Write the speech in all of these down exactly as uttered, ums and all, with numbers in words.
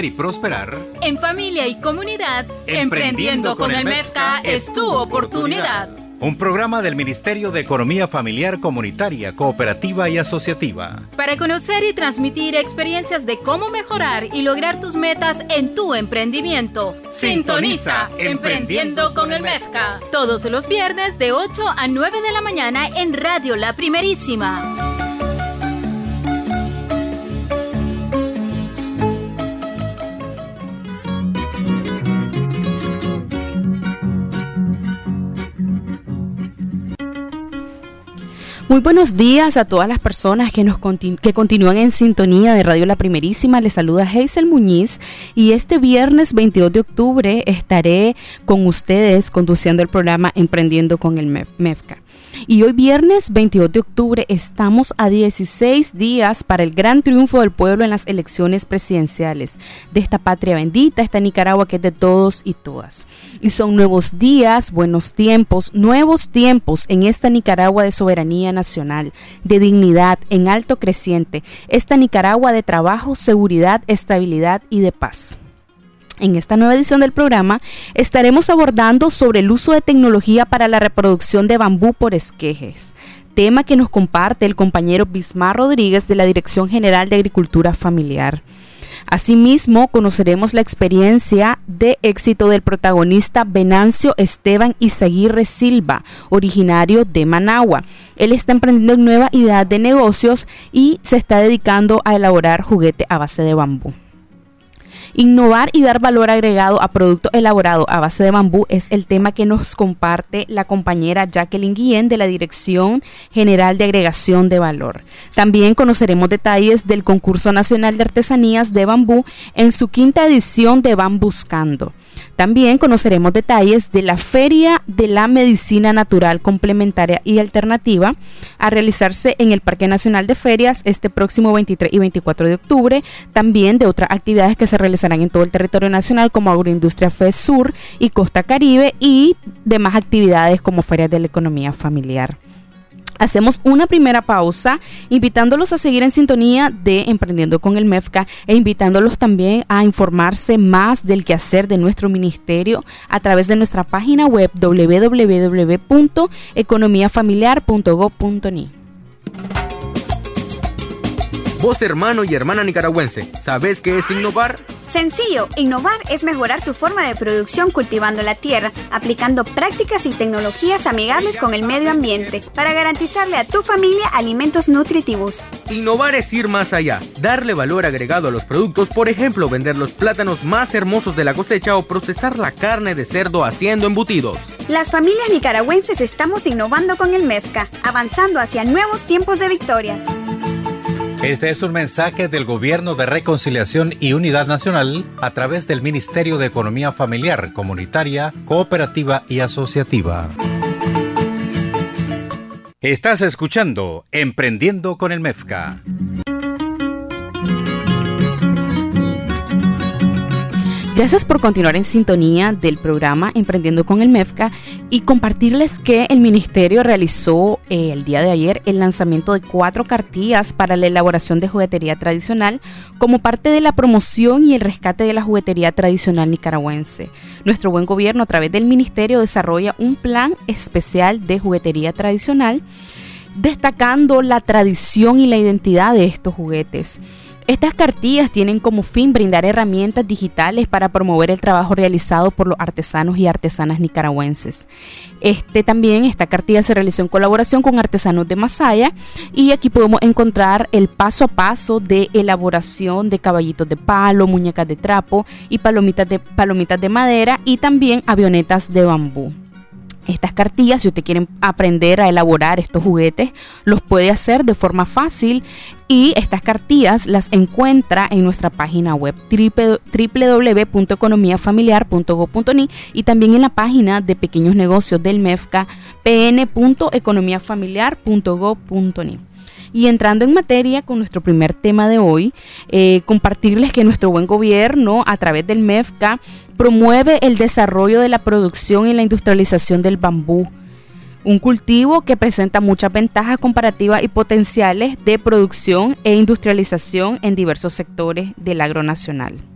crecer y prosperar. En familia y comunidad, Emprendiendo con el MEFCA es tu oportunidad. Un programa del Ministerio de Economía Familiar, Comunitaria, Cooperativa y Asociativa. Para conocer y transmitir experiencias de cómo mejorar y lograr tus metas en tu emprendimiento. Sintoniza Emprendiendo con el MEFCA. Todos los viernes de ocho a nueve de la mañana en Radio La Primerísima. Muy buenos días a todas las personas que nos continu- que continúan en sintonía de Radio La Primerísima. Les saluda Hazel Muñiz y este viernes veintidós de octubre estaré con ustedes conduciendo el programa Emprendiendo con el MEFCA. Y hoy viernes veintidós de octubre estamos a dieciséis días para el gran triunfo del pueblo en las elecciones presidenciales de esta patria bendita, esta Nicaragua que es de todos y todas. Y son nuevos días, buenos tiempos, nuevos tiempos en esta Nicaragua de soberanía nacional, de dignidad, en alto creciente, esta Nicaragua de trabajo, seguridad, estabilidad y de paz. En esta nueva edición del programa estaremos abordando sobre el uso de tecnología para la reproducción de bambú por esquejes, tema que nos comparte el compañero Bismar Rodríguez de la Dirección General de Agricultura Familiar. Asimismo, conoceremos la experiencia de éxito del protagonista Venancio Esteban Izaguirre Silva, originario de Managua. Él está emprendiendo nuevas ideas de negocios y se está dedicando a elaborar juguete a base de bambú. Innovar y dar valor agregado a productos elaborados a base de bambú es el tema que nos comparte la compañera Jacqueline Guillén de la Dirección General de Agregación de Valor. También conoceremos detalles del Concurso Nacional de Artesanías de Bambú en su quinta edición de Bambuscando. También conoceremos detalles de la Feria de la Medicina Natural Complementaria y Alternativa a realizarse en el Parque Nacional de Ferias este próximo veintitrés y veinticuatro de octubre. También de otras actividades que se realizarán en todo el territorio nacional como Agroindustria Fest Sur y Costa Caribe y demás actividades como ferias de la economía familiar. Hacemos una primera pausa, invitándolos a seguir en sintonía de Emprendiendo con el MEFCA e invitándolos también a informarse más del quehacer de nuestro ministerio a través de nuestra página web doble u doble u doble u punto economía familiar punto gob punto ni. Vos, hermano y hermana nicaragüense, ¿sabés qué es innovar? Sencillo, innovar es mejorar tu forma de producción cultivando la tierra, aplicando prácticas y tecnologías amigables con el medio ambiente para garantizarle a tu familia alimentos nutritivos. Innovar es ir más allá, darle valor agregado a los productos, por ejemplo, vender los plátanos más hermosos de la cosecha o procesar la carne de cerdo haciendo embutidos. Las familias nicaragüenses estamos innovando con el MEFCA, avanzando hacia nuevos tiempos de victorias. Este es un mensaje del Gobierno de Reconciliación y Unidad Nacional a través del Ministerio de Economía Familiar, Comunitaria, Cooperativa y Asociativa. Estás escuchando Emprendiendo con el MEFCA. Gracias por continuar en sintonía del programa Emprendiendo con el MEFCA y compartirles que el Ministerio realizó eh, el día de ayer el lanzamiento de cuatro cartillas para la elaboración de juguetería tradicional como parte de la promoción y el rescate de la juguetería tradicional nicaragüense. Nuestro buen gobierno a través del Ministerio desarrolla un plan especial de juguetería tradicional destacando la tradición y la identidad de estos juguetes. Estas cartillas tienen como fin brindar herramientas digitales para promover el trabajo realizado por los artesanos y artesanas nicaragüenses. Este también, esta cartilla se realizó en colaboración con artesanos de Masaya y aquí podemos encontrar el paso a paso de elaboración de caballitos de palo, muñecas de trapo y palomitas de, palomitas de madera y también avionetas de bambú. Estas cartillas, si usted quiere aprender a elaborar estos juguetes, los puede hacer de forma fácil y estas cartillas las encuentra en nuestra página web doble u doble u doble u punto economía familiar punto gob punto ni y también en la página de pequeños negocios del MEFCA pe ene punto economía familiar punto gob punto ni. Y entrando en materia con nuestro primer tema de hoy, eh, compartirles que nuestro buen gobierno a través del MEFCA promueve el desarrollo de la producción y la industrialización del bambú, un cultivo que presenta muchas ventajas comparativas y potenciales de producción e industrialización en diversos sectores del agro nacional.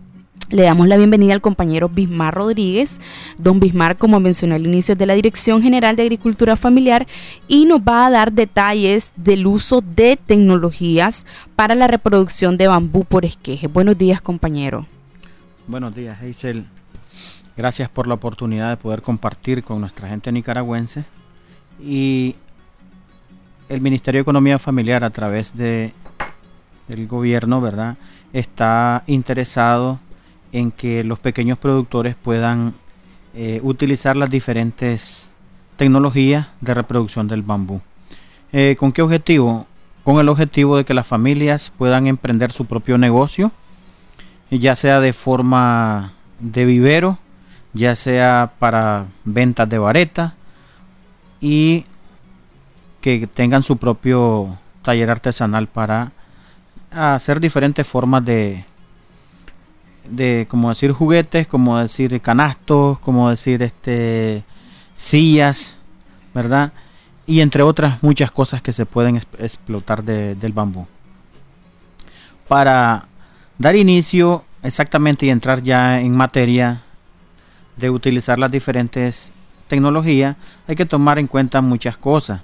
Le damos la bienvenida al compañero Bismar Rodríguez. Don Bismar, como mencioné al inicio, es de la Dirección General de Agricultura Familiar y nos va a dar detalles del uso de tecnologías para la reproducción de bambú por esqueje. Buenos días, compañero. Buenos días, Hazel. Gracias por la oportunidad de poder compartir con nuestra gente nicaragüense. Y el Ministerio de Economía Familiar, a través de, del gobierno, ¿verdad?, está interesado en que los pequeños productores puedan eh, utilizar las diferentes tecnologías de reproducción del bambú. Eh, ¿Con qué objetivo? Con el objetivo de que las familias puedan emprender su propio negocio, ya sea de forma de vivero, ya sea para ventas de vareta, y que tengan su propio taller artesanal para hacer diferentes formas de de como decir juguetes, como decir canastos, como decir este sillas, ¿verdad? Y entre otras muchas cosas que se pueden explotar de, del bambú. Para dar inicio exactamente y entrar ya en materia de utilizar las diferentes tecnologías, hay que tomar en cuenta muchas cosas.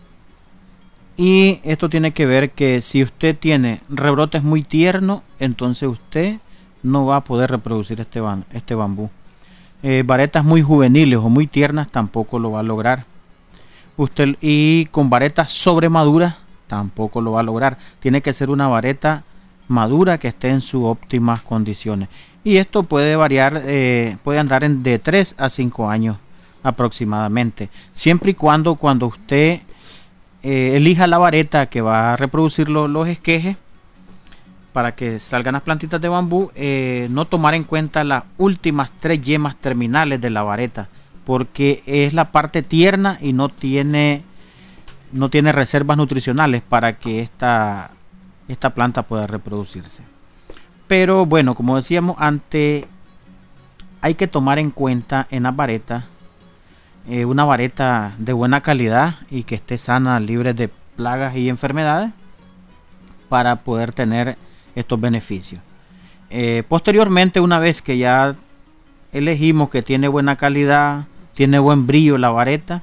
Y esto tiene que ver que si usted tiene rebrotes muy tiernos, entonces usted no va a poder reproducir este, ban, este bambú. Eh, varetas muy juveniles o muy tiernas tampoco lo va a lograr. Usted, y con varetas sobremaduras tampoco lo va a lograr. Tiene que ser una vareta madura que esté en sus óptimas condiciones. Y esto puede variar, eh, puede andar en de tres a cinco años aproximadamente. Siempre y cuando cuando usted eh, elija la vareta que va a reproducir lo, los esquejes, para que salgan las plantitas de bambú, eh, no tomar en cuenta las últimas tres yemas terminales de la vareta, porque es la parte tierna y no tiene no tiene reservas nutricionales para que esta, esta planta pueda reproducirse. Pero bueno, como decíamos antes, hay que tomar en cuenta en la vareta eh, una vareta de buena calidad y que esté sana, libre de plagas y enfermedades, para poder tener estos beneficios. Eh, posteriormente, una vez que ya elegimos que tiene buena calidad, tiene buen brillo la vareta,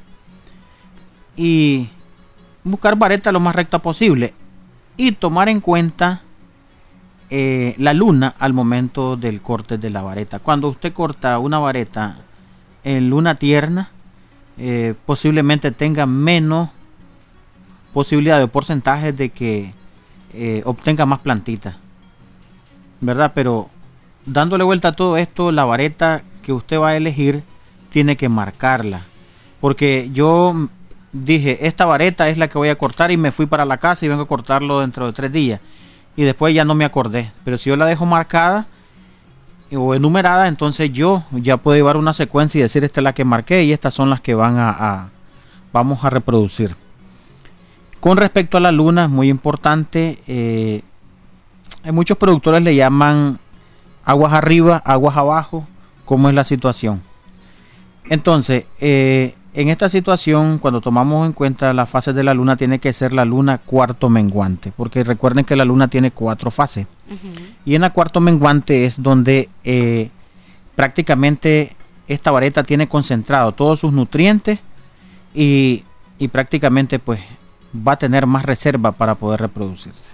y buscar vareta lo más recta posible y tomar en cuenta eh, la luna al momento del corte de la vareta. Cuando usted corta una vareta en luna tierna, eh, posiblemente tenga menos posibilidad de porcentaje de que eh, obtenga más plantitas, ¿verdad? Pero dándole vuelta a todo esto, la vareta que usted va a elegir tiene que marcarla, porque yo dije, esta vareta es la que voy a cortar, y me fui para la casa y vengo a cortarlo dentro de tres días, y después ya no me acordé. Pero si yo la dejo marcada o enumerada, entonces yo ya puedo llevar una secuencia y decir, esta es la que marqué y estas son las que van a, a vamos a reproducir. Con respecto a la luna, es muy importante. Eh, muchos productores le llaman aguas arriba, aguas abajo, ¿cómo es la situación? Entonces, eh, en esta situación, cuando tomamos en cuenta las fases de la luna, tiene que ser la luna cuarto menguante, porque recuerden que la luna tiene cuatro fases. Uh-huh. Y en la cuarto menguante es donde eh, prácticamente esta vareta tiene concentrado todos sus nutrientes y, y prácticamente pues va a tener más reserva para poder reproducirse.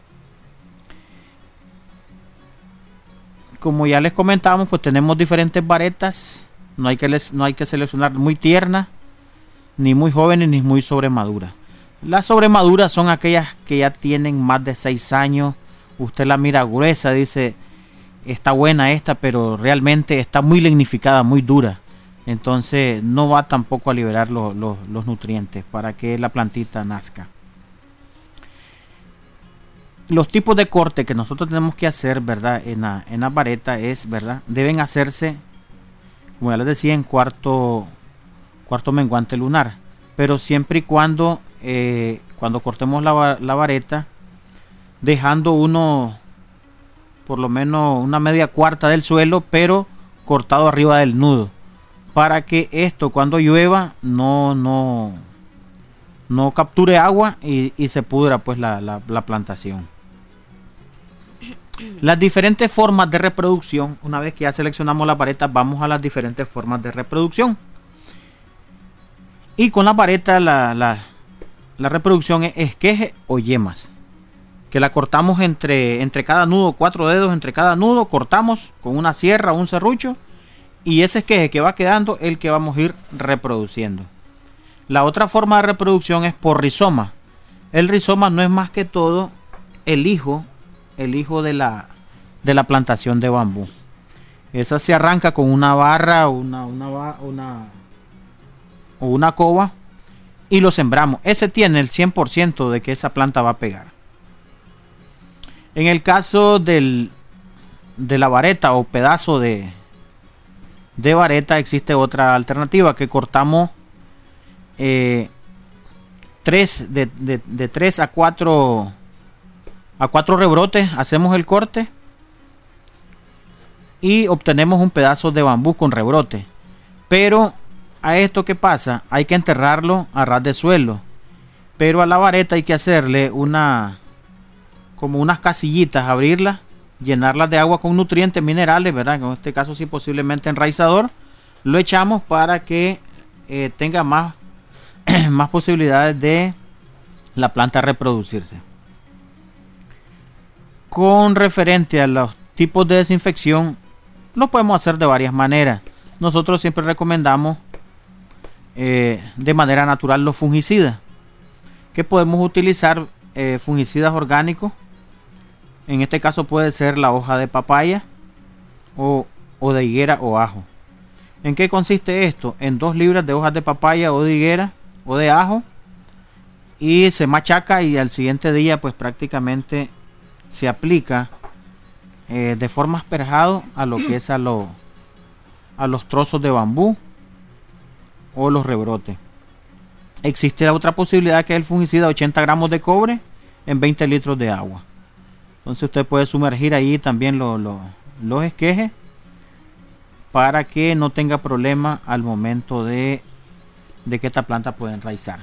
Como ya les comentábamos, pues tenemos diferentes varetas. No hay que les, no hay que seleccionar muy tiernas, ni muy jóvenes, ni muy sobremaduras. Las sobremaduras son aquellas que ya tienen más de seis años. Usted la mira gruesa, dice, está buena esta, pero realmente está muy lignificada, muy dura. Entonces no va tampoco a liberar lo, lo, los nutrientes para que la plantita nazca. Los tipos de corte que nosotros tenemos que hacer, ¿verdad? En la, en la vareta es, ¿verdad? Deben hacerse, como ya les decía, en cuarto, cuarto menguante lunar. Pero siempre y cuando, eh, cuando cortemos la, la vareta, dejando uno, por lo menos una media cuarta del suelo, pero cortado arriba del nudo, para que esto cuando llueva no, no, no capture agua y, y se pudra pues la, la, la plantación. Las diferentes formas de reproducción, una vez que ya seleccionamos las varetas, vamos a las diferentes formas de reproducción. Y con la vareta la, la, la reproducción es esqueje o yemas, que la cortamos entre, entre cada nudo, cuatro dedos entre cada nudo, cortamos con una sierra o un serrucho, y ese esqueje que va quedando es el que vamos a ir reproduciendo. La otra forma de reproducción es por rizoma. El rizoma no es más que todo el hijo, el hijo de la, de la plantación de bambú. Esa se arranca con una barra, una, una, una, o una coba, y lo sembramos. Ese tiene el cien por ciento de que esa planta va a pegar. En el caso del, de la vareta o pedazo de, de vareta, existe otra alternativa, que cortamos eh, tres, de, de, de tres a cuatro a cuatro rebrotes, hacemos el corte y obtenemos un pedazo de bambú con rebrote. Pero a esto, ¿qué pasa? Hay que enterrarlo a ras de suelo, pero a la vareta hay que hacerle una como unas casillitas, abrirlas, llenarlas de agua con nutrientes minerales, ¿verdad? En este caso sí, posiblemente enraizador. Lo echamos para que eh, tenga más más posibilidades de la planta reproducirse. Con referente a los tipos de desinfección, lo podemos hacer de varias maneras. Nosotros siempre recomendamos eh, de manera natural los fungicidas, que podemos utilizar eh, fungicidas orgánicos. En este caso puede ser la hoja de papaya o, o de higuera o ajo. ¿En qué consiste esto? En dos libras de hojas de papaya o de higuera o de ajo, y se machaca, y al siguiente día pues prácticamente se aplica eh, de forma asperjado a lo que es a, lo, a los trozos de bambú o los rebrotes. Existe la otra posibilidad, que es el fungicida ochenta gramos de cobre en veinte litros de agua. Entonces usted puede sumergir ahí también lo, lo, los esquejes para que no tenga problema al momento de, de que esta planta pueda enraizar.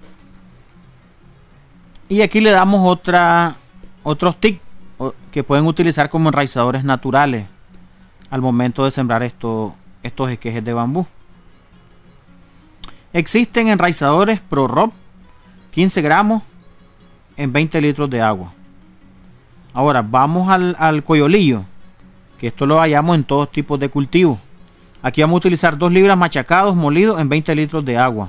Y aquí le damos otra, otros tips que pueden utilizar como enraizadores naturales al momento de sembrar esto, estos esquejes de bambú. Existen enraizadores ProRob quince gramos en veinte litros de agua. Ahora vamos al, al coyolillo, que esto lo hallamos en todos tipos de cultivos. Aquí vamos a utilizar dos libras machacados molidos en veinte litros de agua.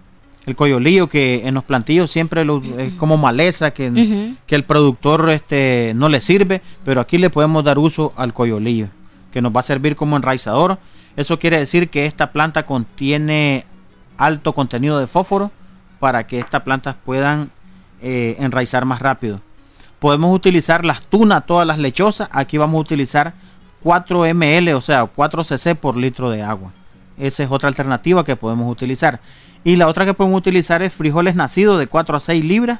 El coyolillo, que en los plantillos siempre lo, es como maleza, que, uh-huh. que el productor este, no le sirve, pero aquí le podemos dar uso al coyolillo, que nos va a servir como enraizador. Eso quiere decir que esta planta contiene alto contenido de fósforo para que estas plantas puedan eh, enraizar más rápido. Podemos utilizar las tunas, todas las lechosas. Aquí vamos a utilizar cuatro mililitros, o sea, cuatro cc por litro de agua. Esa es otra alternativa que podemos utilizar. Y la otra que podemos utilizar es frijoles nacidos de cuatro a seis libras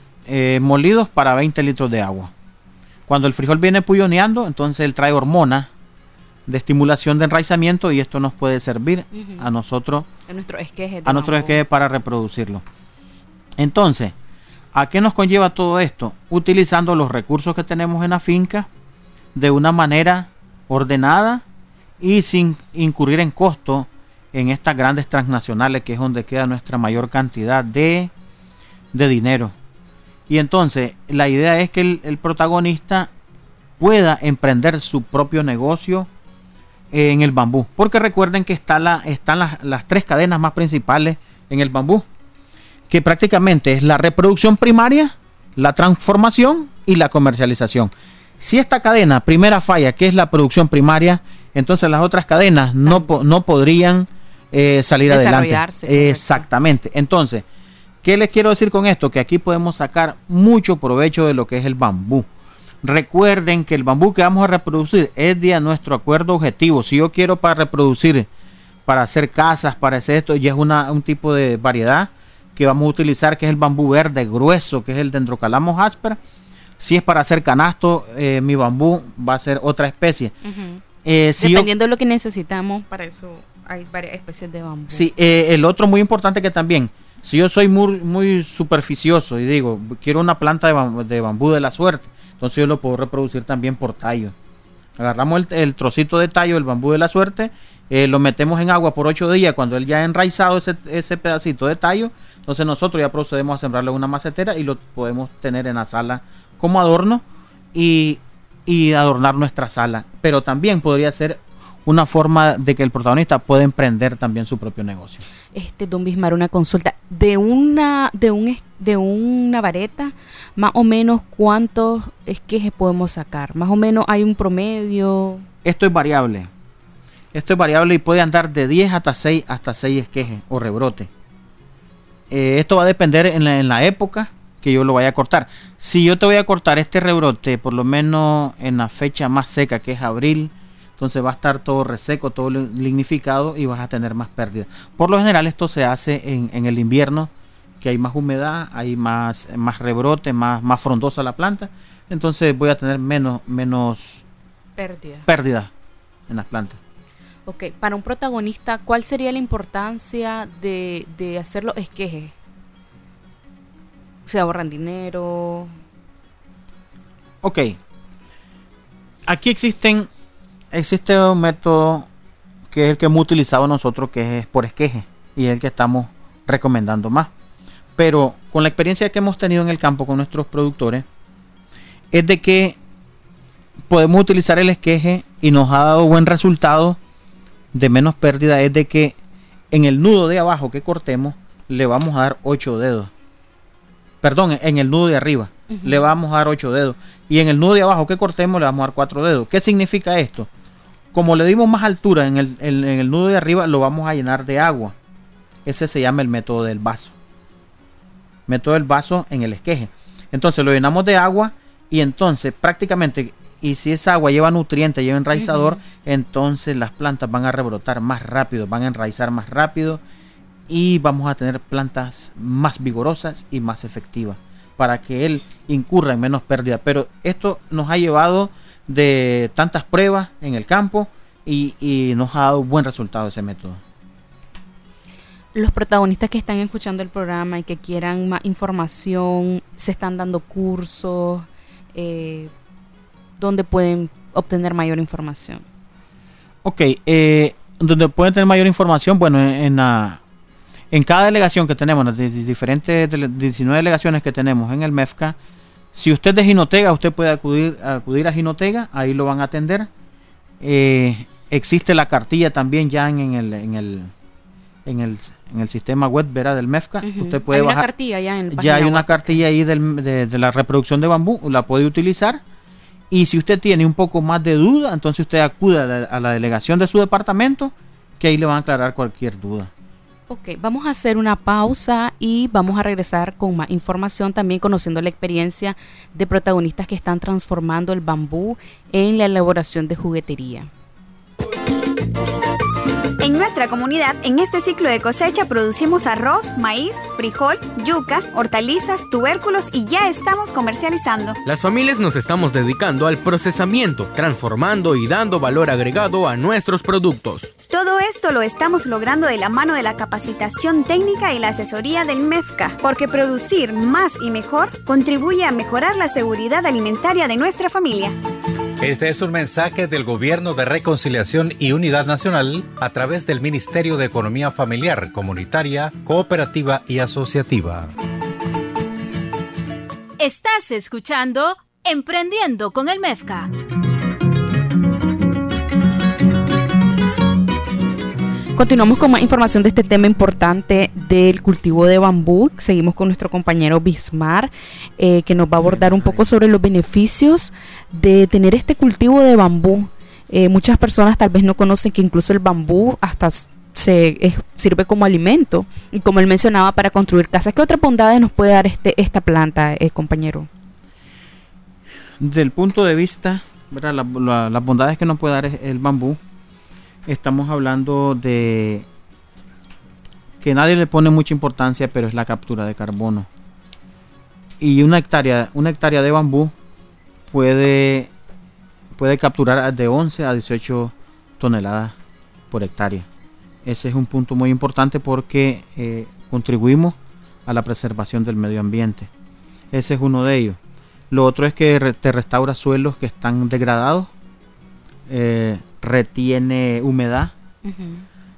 eh, molidos para veinte litros de agua. Cuando el frijol viene puyoneando, entonces él trae hormonas de estimulación de enraizamiento, y esto nos puede servir uh-huh. a nosotros, a nuestro esqueje, a nuestro esqueje para reproducirlo. Entonces, ¿a qué nos conlleva todo esto? Utilizando los recursos que tenemos en la finca de una manera ordenada y sin incurrir en costo en estas grandes transnacionales, que es donde queda nuestra mayor cantidad de, de dinero. Y entonces la idea es que el, el protagonista pueda emprender su propio negocio eh, en el bambú, porque recuerden que está la, están las, las tres cadenas más principales en el bambú, que prácticamente es la reproducción primaria, la transformación y la comercialización. Si esta cadena primera falla, que es la producción primaria, entonces las otras cadenas no, no podrían eh, salir adelante. Exactamente. Entonces, ¿qué les quiero decir con esto? Que aquí podemos sacar mucho provecho de lo que es el bambú. Recuerden que el bambú que vamos a reproducir es de nuestro acuerdo objetivo. Si yo quiero para reproducir, para hacer casas, para hacer esto, ya es una, un tipo de variedad que vamos a utilizar, que es el bambú verde grueso, que es el Dendrocalamus asper. Si es para hacer canasto, eh, mi bambú va a ser otra especie. Uh-huh. eh, si Dependiendo yo, de lo que necesitamos, para eso hay varias especies de bambú. Sí, eh, el otro muy importante que también, Si yo soy muy, muy superficioso y digo, quiero una planta de bambú, de bambú de la suerte, entonces yo lo puedo reproducir también por tallo. Agarramos el, el trocito de tallo del bambú de la suerte, eh, lo metemos en agua por ocho días, cuando él ya ha enraizado ese, ese pedacito de tallo, entonces nosotros ya procedemos a sembrarlo en una macetera y lo podemos tener en la sala como adorno y, y adornar nuestra sala. Pero también podría ser una forma de que el protagonista pueda emprender también su propio negocio. Este, don Bismar, una consulta. De una, de un, de una vareta, más o menos, ¿cuántos esquejes podemos sacar? Más o menos, ¿hay un promedio? Esto es variable. Esto es variable y puede andar de diez hasta seis, hasta seis esquejes o rebrote. Eh, esto va a depender en la, en la época que yo lo vaya a cortar. Si yo te voy a cortar este rebrote, por lo menos en la fecha más seca, que es abril, entonces va a estar todo reseco, todo lignificado y vas a tener más pérdidas. Por lo general esto se hace en, en el invierno, que hay más humedad, hay más, más rebrote, más, más frondosa la planta. Entonces voy a tener menos, menos pérdida. pérdida en las plantas. Ok, para un protagonista, ¿cuál sería la importancia de, de hacer los esquejes? ¿Se ahorran dinero? Ok. Aquí existen... Existe un método que es el que hemos utilizado nosotros, que es por esqueje, y es el que estamos recomendando más. Pero con la experiencia que hemos tenido en el campo con nuestros productores, es de que podemos utilizar el esqueje y nos ha dado buen resultado de menos pérdida. Es de que en el nudo de abajo que cortemos le vamos a dar ocho dedos. Perdón, en el nudo de arriba uh-huh. le vamos a dar ocho dedos. Y en el nudo de abajo que cortemos le vamos a dar cuatro dedos. ¿Qué significa esto? Como le dimos más altura en el, en, en el nudo de arriba, lo vamos a llenar de agua. Ese se llama el método del vaso. Método del vaso en el esqueje. Entonces lo llenamos de agua y entonces prácticamente, y si esa agua lleva nutrientes, lleva enraizador, uh-huh. entonces las plantas van a rebrotar más rápido, van a enraizar más rápido y vamos a tener plantas más vigorosas y más efectivas para que él incurra en menos pérdida. Pero esto nos ha llevado de tantas pruebas en el campo y, y nos ha dado buen resultado ese método. Los protagonistas que están escuchando el programa y que quieran más información, se están dando cursos, eh, ¿dónde pueden obtener mayor información? Ok, eh, donde pueden tener mayor información, bueno, en, en la... En cada delegación que tenemos, las diferentes de diecinueve delegaciones que tenemos en el M E F C A, si usted es de Jinotega, usted puede acudir, acudir a Jinotega, ahí lo van a atender. Eh, existe la cartilla también ya en, en, el, en, el, en, el, en el sistema web, ¿verdad? Del M E F C A. Uh-huh. Usted puede hay bajar, una cartilla ya en el ya hay una cartilla ahí del, de, de la reproducción de bambú, la puede utilizar. Y si usted tiene un poco más de duda, entonces usted acude a la, a la delegación de su departamento, que ahí le van a aclarar cualquier duda. Ok, vamos a hacer una pausa y vamos a regresar con más información, también conociendo la experiencia de protagonistas que están transformando el bambú en la elaboración de juguetería. En nuestra comunidad, en este ciclo de cosecha producimos arroz, maíz, frijol, yuca, hortalizas, tubérculos y ya estamos comercializando. Las familias nos estamos dedicando al procesamiento, transformando y dando valor agregado a nuestros productos. Todo esto lo estamos logrando de la mano de la capacitación técnica y la asesoría del M E F C A, porque producir más y mejor contribuye a mejorar la seguridad alimentaria de nuestra familia. Este es un mensaje del Gobierno de Reconciliación y Unidad Nacional a través del Ministerio de Economía Familiar, Comunitaria, Cooperativa y Asociativa. Estás escuchando Emprendiendo con el M E F C A. Continuamos con más información de este tema importante del cultivo de bambú. Seguimos con nuestro compañero Bismar, eh, que nos va a abordar un poco sobre los beneficios de tener este cultivo de bambú. Eh, muchas personas tal vez no conocen que incluso el bambú hasta se eh, sirve como alimento, y como él mencionaba, para construir casas. ¿Qué otras bondades nos puede dar este esta planta, eh, compañero? Del punto de vista, ¿verdad? La, la, las bondades que nos puede dar el bambú, estamos hablando de que nadie le pone mucha importancia, pero es la captura de carbono. Y una hectárea, una hectárea de bambú puede, puede capturar de once a dieciocho toneladas por hectárea. Ese es un punto muy importante porque eh, contribuimos a la preservación del medio ambiente. Ese es uno de ellos. Lo otro es que re- te restaura suelos que están degradados, eh, retiene humedad. Uh-huh.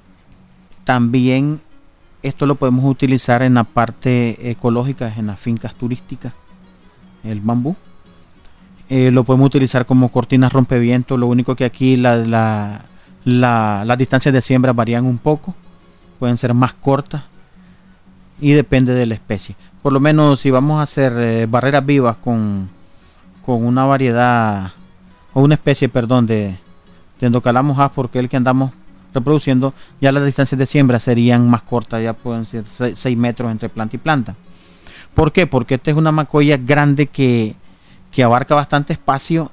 También esto lo podemos utilizar en la parte ecológica, en las fincas turísticas, el bambú. Eh, lo podemos utilizar como cortinas rompeviento, lo único que aquí la, la, la, las distancias de siembra varían un poco, pueden ser más cortas y depende de la especie. Por lo menos si vamos a hacer eh, barreras vivas con, con una variedad o una especie, perdón, de, de Endocalamus as, porque es el que andamos reproduciendo, ya las distancias de siembra serían más cortas, ya pueden ser seis metros entre planta y planta. ¿Por qué? Porque esta es una macoya grande que, que abarca bastante espacio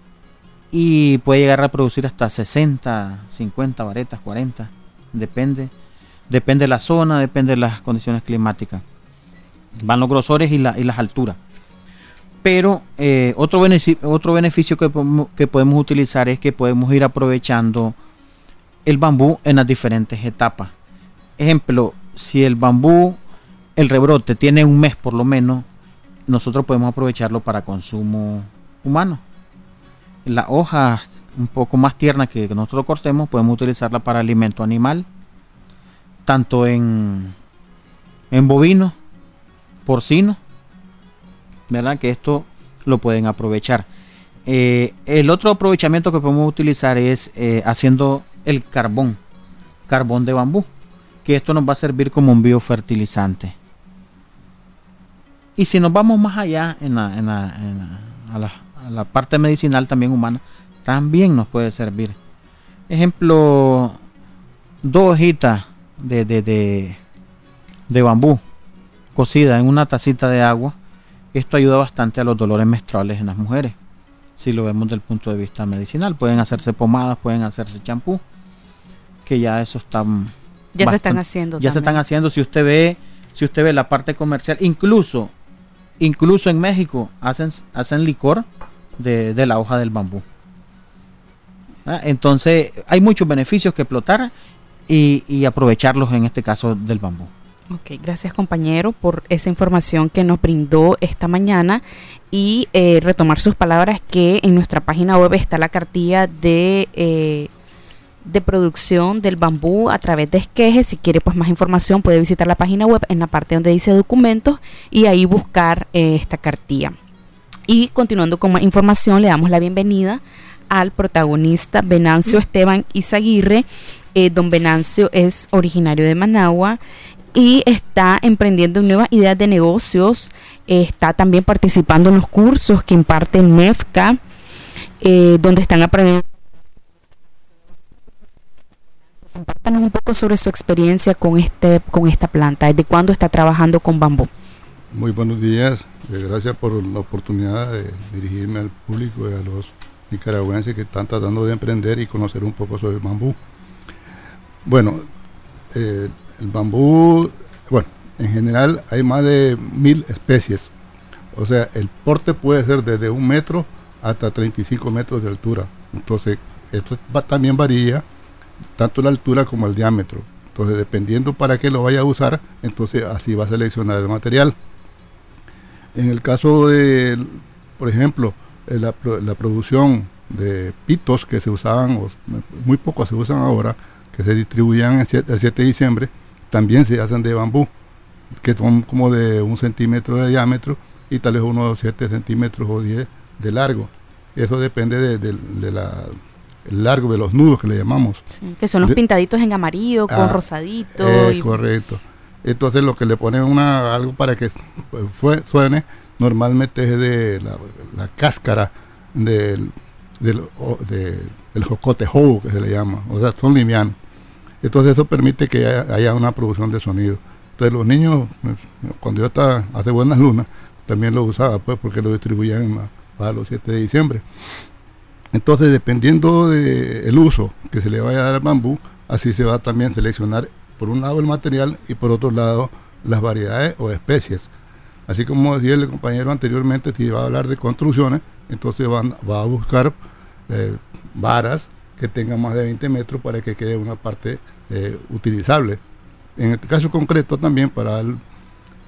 y puede llegar a reproducir hasta sesenta, cincuenta varetas, cuarenta, depende, depende de la zona, depende de las condiciones climáticas. Van los grosores y, la, y las alturas. Pero eh, otro beneficio, otro beneficio que, que podemos utilizar es que podemos ir aprovechando el bambú en las diferentes etapas. Ejemplo, si el bambú, el rebrote tiene un mes por lo menos, nosotros podemos aprovecharlo para consumo humano. Las hojas un poco más tiernas que nosotros cortemos, podemos utilizarla para alimento animal, tanto en, en bovino, porcino, ¿verdad? Que esto lo pueden aprovechar. Eh, el otro aprovechamiento que podemos utilizar es eh, haciendo el carbón, carbón de bambú, que esto nos va a servir como un biofertilizante. Y si nos vamos más allá en la, en la, en la, a, la, a la parte medicinal también humana, también nos puede servir. Ejemplo, dos hojitas de, de, de, de bambú cocida en una tacita de agua, esto ayuda bastante a los dolores menstruales en las mujeres. Si lo vemos desde el punto de vista medicinal, pueden hacerse pomadas, pueden hacerse champú, que ya eso está ya bastante, se están haciendo ya también. se están haciendo. Si usted ve, si usted ve la parte comercial, incluso, incluso en México hacen, hacen licor de, de la hoja del bambú. ¿Ah? Entonces hay muchos beneficios que explotar y, y aprovecharlos en este caso del bambú. Ok, gracias compañero por esa información que nos brindó esta mañana y eh, retomar sus palabras que en nuestra página web está la cartilla de eh, de producción del bambú a través de esquejes. Si quiere pues más información puede visitar la página web en la parte donde dice documentos y ahí buscar eh, esta cartilla. Y continuando con más información, le damos la bienvenida al protagonista Venancio Esteban Izaguirre. Eh, don Venancio es originario de Managua y está emprendiendo en nuevas ideas de negocios. Eh, está también participando en los cursos que imparte el MEFCA, eh, donde están aprendiendo. Compártanos un poco sobre su experiencia con este con esta planta. ¿Desde cuándo está trabajando con bambú? Muy buenos días. Gracias por la oportunidad de dirigirme al público y a los nicaragüenses que están tratando de emprender y conocer un poco sobre el bambú. Bueno, eh, el bambú, bueno, en general hay más de mil especies. O sea, el porte puede ser desde un metro hasta treinta y cinco metros de altura. Entonces, esto va, también varía tanto la altura como el diámetro. Entonces, dependiendo para qué lo vaya a usar, entonces así va a seleccionar el material. En el caso de, por ejemplo, la, la producción de pitos que se usaban, o muy pocos se usan ahora, que se distribuían el siete de diciembre, también se hacen de bambú, que son como de un centímetro de diámetro y tal vez unos siete centímetros o diez de largo. Eso depende de, de, de la el largo de los nudos que le llamamos. Sí, que son los pintaditos en amarillo con ah, rosadito. Eh, y... Correcto. Entonces lo que le ponen una algo para que fue, suene, normalmente es de la, la cáscara del, del, de, del jocote jobo que se le llama, o sea, son livianos. Entonces eso permite que haya, haya una producción de sonido. Entonces los niños, cuando yo estaba hace buenas lunas, también lo usaba, pues, porque lo distribuían para los siete de diciembre. Entonces, dependiendo del uso que se le vaya a dar al bambú, así se va también a seleccionar por un lado el material y por otro lado las variedades o especies. Así como decía el compañero anteriormente, si va a hablar de construcciones, entonces van, va a buscar eh, varas que tengan más de veinte metros para que quede una parte eh, utilizable. En el caso concreto también para el,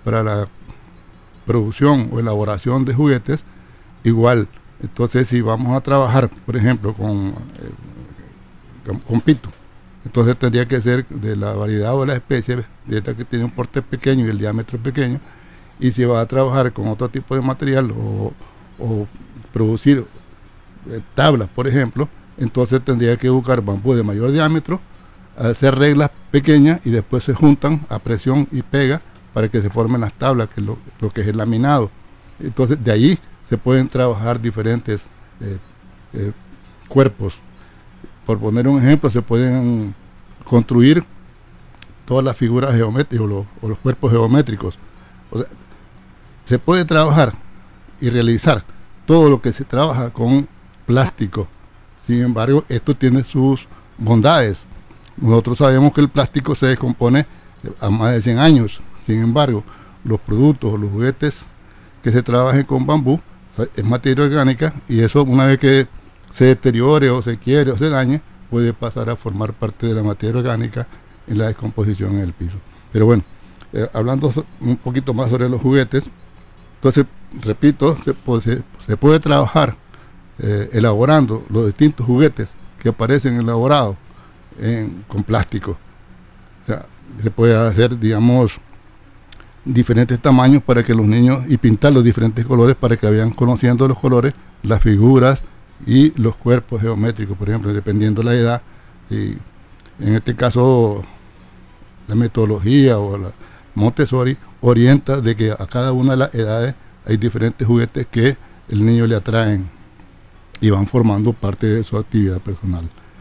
para la producción o elaboración de juguetes, igual. Entonces, si vamos a trabajar, por ejemplo, con, eh, con, con pito, entonces tendría que ser de la variedad o de la especie, de esta que tiene un porte pequeño y el diámetro pequeño. Y si va a trabajar con otro tipo de material o, o producir eh, tablas, por ejemplo, entonces tendría que buscar bambú de mayor diámetro, hacer reglas pequeñas y después se juntan a presión y pega para que se formen las tablas, que es lo, lo que es el laminado. Entonces de ahí se pueden trabajar diferentes eh, eh, cuerpos. Por poner un ejemplo, se pueden construir todas las figuras geométricas o los, o los cuerpos geométricos. O sea, se puede trabajar y realizar todo lo que se trabaja con plástico. Sin embargo, esto tiene sus bondades. Nosotros sabemos que el plástico se descompone a más de cien años. Sin embargo, los productos, los juguetes que se trabajen con bambú, es materia orgánica, y eso, una vez que se deteriore o se quiere o se dañe, puede pasar a formar parte de la materia orgánica en la descomposición en el piso. Pero bueno, eh, hablando so, un poquito más sobre los juguetes, entonces, repito, se, se, se puede trabajar eh, elaborando los distintos juguetes que aparecen elaborados en, con plástico. O sea, se puede hacer, digamos, diferentes tamaños para que los niños, y pintar los diferentes colores para que vayan conociendo los colores, las figuras y los cuerpos geométricos, por ejemplo, dependiendo de la edad. Y en este caso, la metodología o la Montessori orienta de que a cada una de las edades hay diferentes juguetes que el niño le atraen y van formando parte de su actividad personal.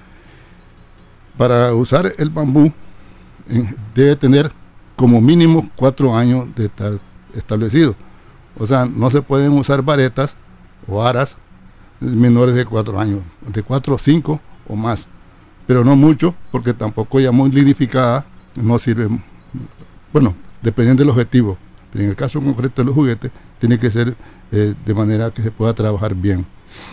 Para usar el bambú eh, debe tener como mínimo cuatro años de estar establecido. O sea, no se pueden usar varetas o aras menores de cuatro años, de cuatro o cinco o más, pero no mucho, porque tampoco ya muy lignificada no sirve. Bueno, dependiendo del objetivo, pero en el caso concreto de los juguetes tiene que ser eh, de manera que se pueda trabajar bien.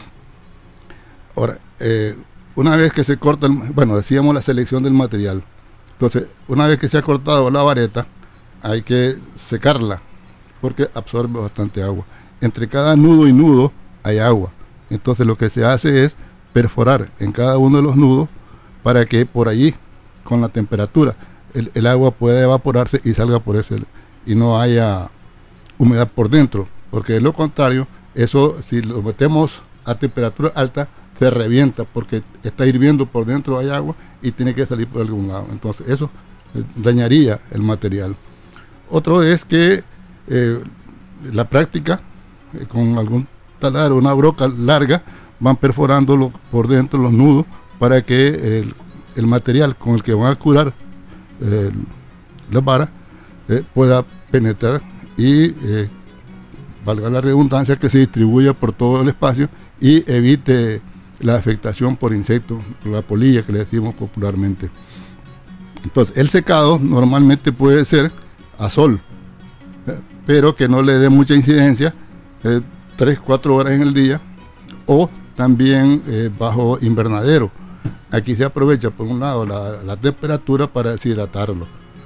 Ahora, eh, una vez que se corta, el, bueno, decíamos la selección del material. Entonces, una vez que se ha cortado la vareta, hay que secarla, porque absorbe bastante agua. Entre cada nudo y nudo hay agua. Entonces, lo que se hace es perforar en cada uno de los nudos para que por allí, con la temperatura, el, el agua pueda evaporarse y salga por ese, y no haya humedad por dentro. Porque de lo contrario, eso, si lo metemos a temperatura alta, se revienta porque está hirviendo por dentro, hay agua y tiene que salir por algún lado. Entonces eso eh, dañaría el material. Otro es que eh, la práctica eh, con algún taladro, una broca larga, van perforando lo, por dentro los nudos para que el, el material con el que van a curar eh, la vara eh, pueda penetrar y eh, valga la redundancia, que se distribuya por todo el espacio y evite la afectación por insectos, por la polilla que le decimos popularmente. Entonces, el secado normalmente puede ser a sol, eh, pero que no le dé mucha incidencia, eh, tres, cuatro horas en el día, o también eh, bajo invernadero. Aquí se aprovecha por un lado la, la temperatura para deshidratarlo.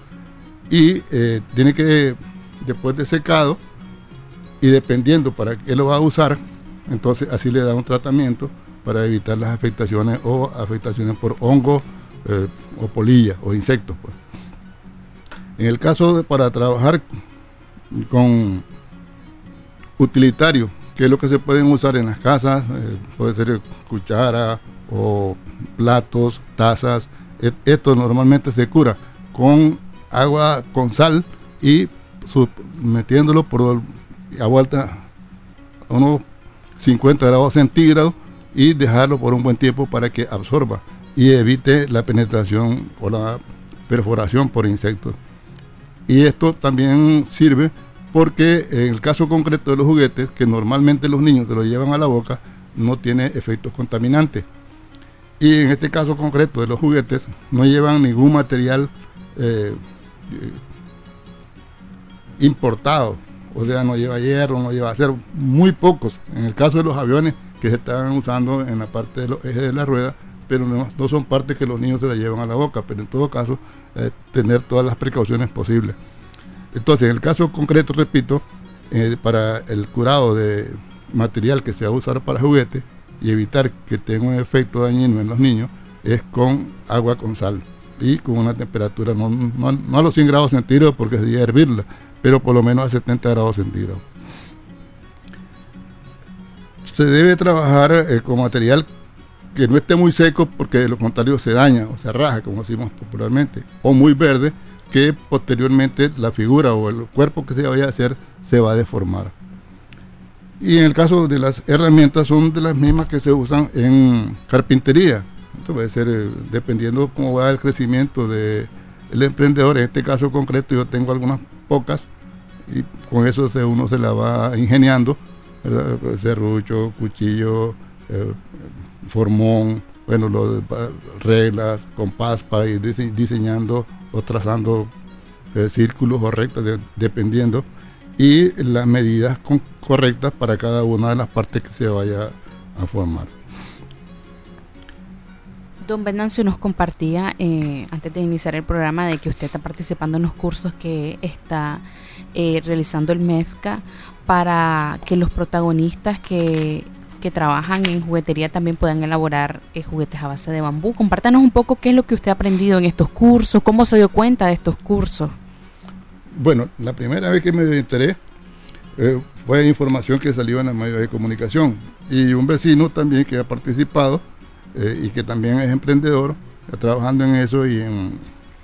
Y eh, tiene que, después de secado, y dependiendo para qué lo va a usar, entonces así le da un tratamiento para evitar las afectaciones o afectaciones por hongo eh, o polilla o insectos, pues. En el caso de para trabajar con utilitario, que es lo que se pueden usar en las casas, eh, puede ser cuchara o platos, tazas, et, esto normalmente se cura con agua con sal y sub, metiéndolo por a vuelta a unos cincuenta grados centígrados y dejarlo por un buen tiempo para que absorba y evite la penetración o la perforación por insectos. Y esto también sirve porque en el caso concreto de los juguetes, que normalmente los niños se lo llevan a la boca, no tiene efectos contaminantes. Y en este caso concreto de los juguetes, no llevan ningún material eh, importado, o sea, no lleva hierro, no lleva acero, muy pocos. En el caso de los aviones que se están usando en la parte de los ejes de la rueda, pero no, no son partes que los niños se la llevan a la boca, pero en todo caso, eh, tener todas las precauciones posibles. Entonces, en el caso concreto, repito, eh, para el curado de material que se va a usar para juguetes y evitar que tenga un efecto dañino en los niños, es con agua con sal y con una temperatura, no, no, no a los cien grados centígrados porque sería hervirla, pero por lo menos a setenta grados centígrados. Se debe trabajar eh, con material que no esté muy seco porque de lo contrario se daña o se raja, como decimos popularmente, o muy verde, que posteriormente la figura o el cuerpo que se vaya a hacer se va a deformar. Y en el caso de las herramientas, son de las mismas que se usan en carpintería. Esto puede ser eh, dependiendo cómo va el crecimiento del emprendedor. En este caso concreto yo tengo algunas pocas y con eso se, uno se la va ingeniando, ¿verdad? Serrucho, cuchillo, eh, formón, bueno, lo, reglas, compás para ir dise diseñando o trazando eh, círculos o rectas, de, dependiendo, y las medidas con, correctas para cada una de las partes que se vaya a formar. Don Venancio nos compartía eh, antes de iniciar el programa de que usted está participando en los cursos que está eh, realizando el MEFCA para que los protagonistas que, que trabajan en juguetería también puedan elaborar eh, juguetes a base de bambú. Compártanos un poco qué es lo que usted ha aprendido en estos cursos, cómo se dio cuenta de estos cursos. Bueno, la primera vez que me enteré eh, fue información que salió en los medios de comunicación, y un vecino también que ha participado eh, y que también es emprendedor, está trabajando en eso y en,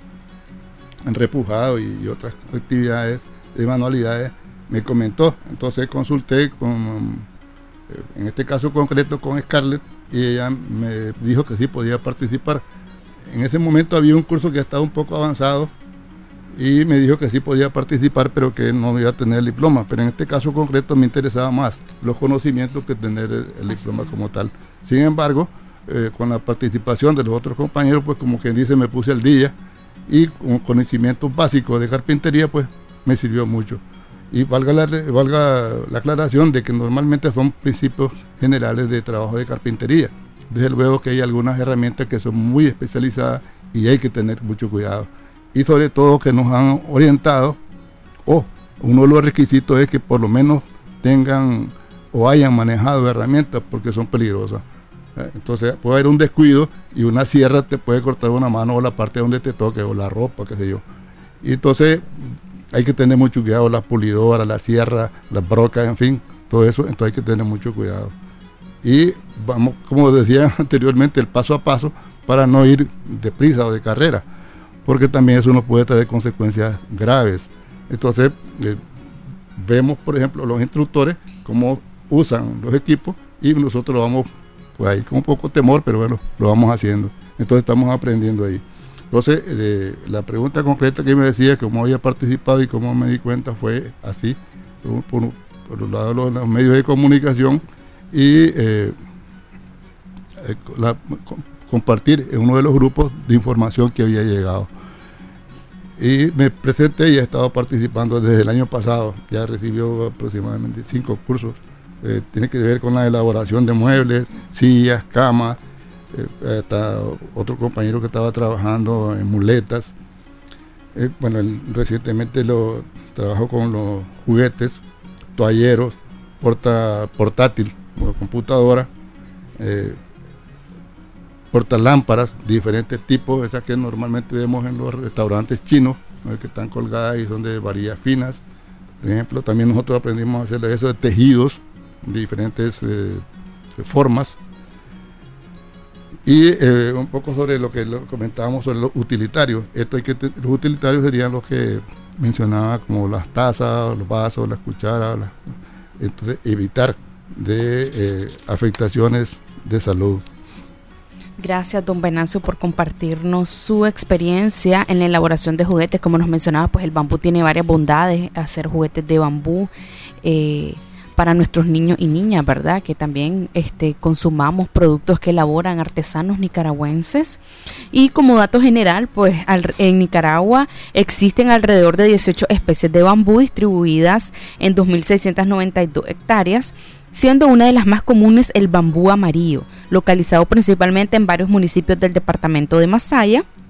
en repujado y, y otras actividades de manualidades, me comentó. Entonces consulté con, en este caso concreto, con Scarlett, y ella me dijo que sí podía participar. En ese momento había un curso que estaba un poco avanzado y me dijo que sí podía participar, pero que no iba a tener el diploma. Pero en este caso concreto me interesaba más los conocimientos que tener el, el diploma como tal. Sin embargo, eh, con la participación de los otros compañeros, pues como quien dice, me puse al día, y con conocimientos básicos de carpintería, pues me sirvió mucho. Y valga la, valga la aclaración de que normalmente son principios generales de trabajo de carpintería. Desde luego que hay algunas herramientas que son muy especializadas y hay que tener mucho cuidado. Y sobre todo que nos han orientado, o oh, uno de los requisitos es que por lo menos tengan o hayan manejado herramientas, porque son peligrosas. ¿Eh? Entonces puede haber un descuido y una sierra te puede cortar una mano o la parte donde te toque, o la ropa, qué sé yo. Y entonces hay que tener mucho cuidado, la pulidora, la sierra, las brocas, en fin, todo eso, entonces hay que tener mucho cuidado. Y vamos, como decía anteriormente, el paso a paso para no ir deprisa o de carrera, porque también eso nos puede traer consecuencias graves. Entonces, eh, vemos, por ejemplo, los instructores cómo usan los equipos, y nosotros lo vamos, pues ahí con un poco de temor, pero bueno, lo vamos haciendo. Entonces estamos aprendiendo ahí. Entonces, eh, la pregunta concreta que me decía, cómo había participado y cómo me di cuenta, fue así, por, por, por los lados de los medios de comunicación, y eh, eh, la, compartir en uno de los grupos de información que había llegado. Y me presenté y he estado participando desde el año pasado. Ya recibió aproximadamente cinco cursos. Eh, tiene que ver con la elaboración de muebles, sillas, camas. Eh, está otro compañero que estaba trabajando en muletas. Eh, bueno, él recientemente lo trabajó con los juguetes, toalleros, porta, portátil, como computadora, eh, portalámparas, diferentes tipos, esas que normalmente vemos en los restaurantes chinos, ¿no? Que están colgadas y son de varillas finas. Por ejemplo, también nosotros aprendimos a hacer eso de tejidos, de diferentes eh, de formas. Y eh, un poco sobre lo que lo comentábamos sobre los utilitarios. Esto hay que te, los utilitarios serían los que mencionaba, como las tazas, los vasos, las cucharas, las, entonces evitar de eh, afectaciones de salud. Gracias, don Venancio, por compartirnos su experiencia en la elaboración de juguetes. Como nos mencionaba, pues el bambú tiene varias bondades, hacer juguetes de bambú eh, para nuestros niños y niñas, ¿verdad? Que también este, consumamos productos que elaboran artesanos nicaragüenses. Y como dato general, pues al, en Nicaragua existen alrededor de dieciocho especies de bambú distribuidas en dos mil seiscientas noventa y dos hectáreas, siendo una de las más comunes el bambú amarillo, localizado principalmente en varios municipios del departamento de Masaya,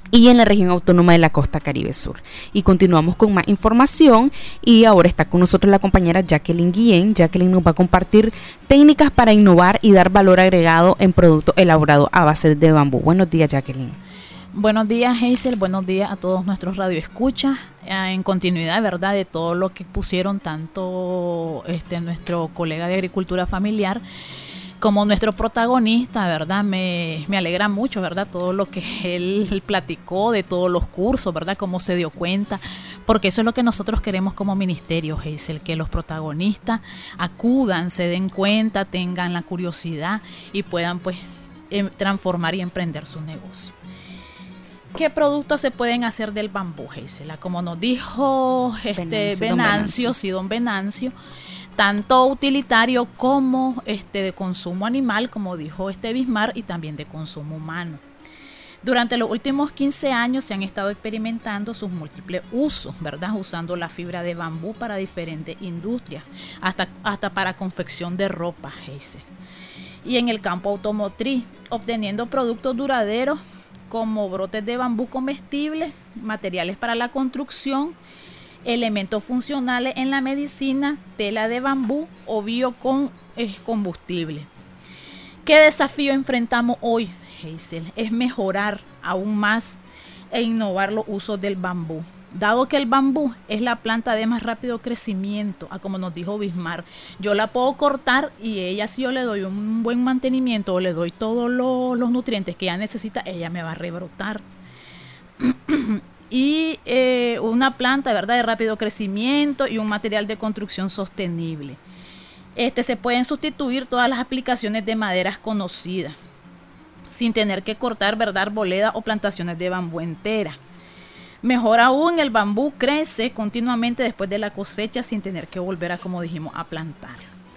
y en la región autónoma de la Costa Caribe Sur. Y continuamos con más información y ahora está con nosotros la compañera Jacqueline Guillén. Jacqueline nos va a compartir técnicas para innovar y dar valor agregado en productos elaborados a base de bambú. Buenos días, Jacqueline. Buenos días, Hazel. Buenos días a todos nuestros radioescuchas. Eh, en continuidad, ¿verdad?, de todo lo que pusieron tanto este nuestro colega de Agricultura Familiar como nuestro protagonista, ¿verdad? Me, me alegra mucho, ¿verdad? Todo lo que él, él platicó de todos los cursos, ¿verdad? Cómo se dio cuenta, porque eso es lo que nosotros queremos como ministerio, Hazel, que los protagonistas acudan, se den cuenta, tengan la curiosidad y puedan, pues, em, transformar y emprender su negocio. ¿Qué productos se pueden hacer del bambú, Hazel? Como nos dijo este Venancio, Venancio, don Venancio, sí, don Venancio, tanto utilitario como este de consumo animal, como dijo este Bismar, y también de consumo humano. Durante los últimos quince años se han estado experimentando sus múltiples usos, ¿verdad? Usando la fibra de bambú para diferentes industrias, hasta, hasta para confección de ropa, Hazel. Y en el campo automotriz, obteniendo productos duraderos como brotes de bambú comestibles, materiales para la construcción, elementos funcionales en la medicina, tela de bambú o biocombustible. ¿Qué desafío enfrentamos hoy, Hazel? Es mejorar aún más e innovar los usos del bambú. Dado que el bambú es la planta de más rápido crecimiento, a como nos dijo Bismar, yo la puedo cortar y ella, si yo le doy un buen mantenimiento o le doy todos los, los nutrientes que ella necesita, ella me va a rebrotar. Y eh, una planta, ¿verdad?, de rápido crecimiento y un material de construcción sostenible. Este, se pueden sustituir todas las aplicaciones de maderas conocidas, sin tener que cortar, ¿verdad?, arboledas o plantaciones de bambú enteras. Mejor aún, el bambú crece continuamente después de la cosecha sin tener que volver a, como dijimos, a plantar.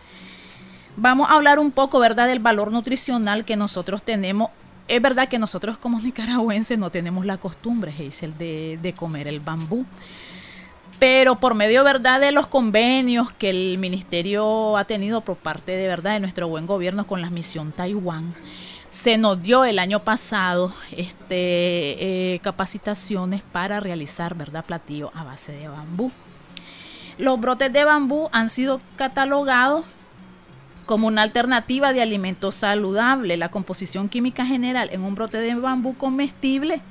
Vamos a hablar un poco, ¿verdad?, del valor nutricional que nosotros tenemos. Es verdad que nosotros como nicaragüenses no tenemos la costumbre, Hazel, de, de comer el bambú. Pero por medio, ¿verdad?, de los convenios que el ministerio ha tenido por parte de, ¿verdad?, de nuestro buen gobierno con la misión Taiwán, se nos dio el año pasado este, eh, capacitaciones para realizar, ¿verdad?, platillos a base de bambú. Los brotes de bambú han sido catalogados como una alternativa de alimento saludable. La composición química general en un brote de bambú comestible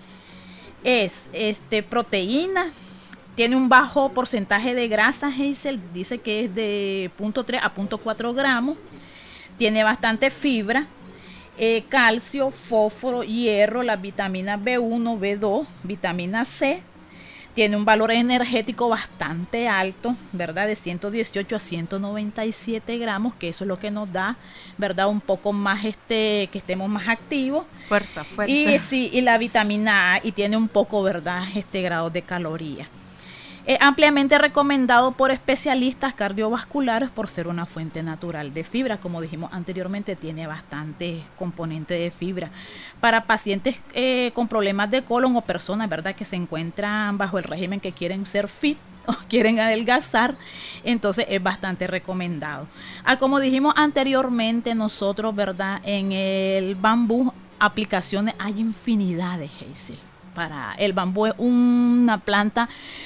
es este, proteína, tiene un bajo porcentaje de grasa, Hazel, dice que es de cero punto tres a cero punto cuatro gramos, tiene bastante fibra, eh, calcio, fósforo, hierro, las vitaminas B uno, B dos, vitamina C. Tiene un valor energético bastante alto, ¿verdad? De ciento dieciocho a ciento noventa y siete gramos, que eso es lo que nos da, ¿verdad?, un poco más, este, que estemos más activos. Fuerza, fuerza. Y sí, y la vitamina A, y tiene un poco, ¿verdad?, este grado de calorías. Es ampliamente recomendado por especialistas cardiovasculares por ser una fuente natural de fibra. Como dijimos anteriormente, tiene bastante componente de fibra. Para pacientes eh, con problemas de colon o personas, ¿verdad?, que se encuentran bajo el régimen que quieren ser fit o quieren adelgazar, entonces es bastante recomendado. Ah, como dijimos anteriormente, nosotros, ¿verdad?, en el bambú, aplicaciones hay infinidades, Hazel. Para el bambú es una planta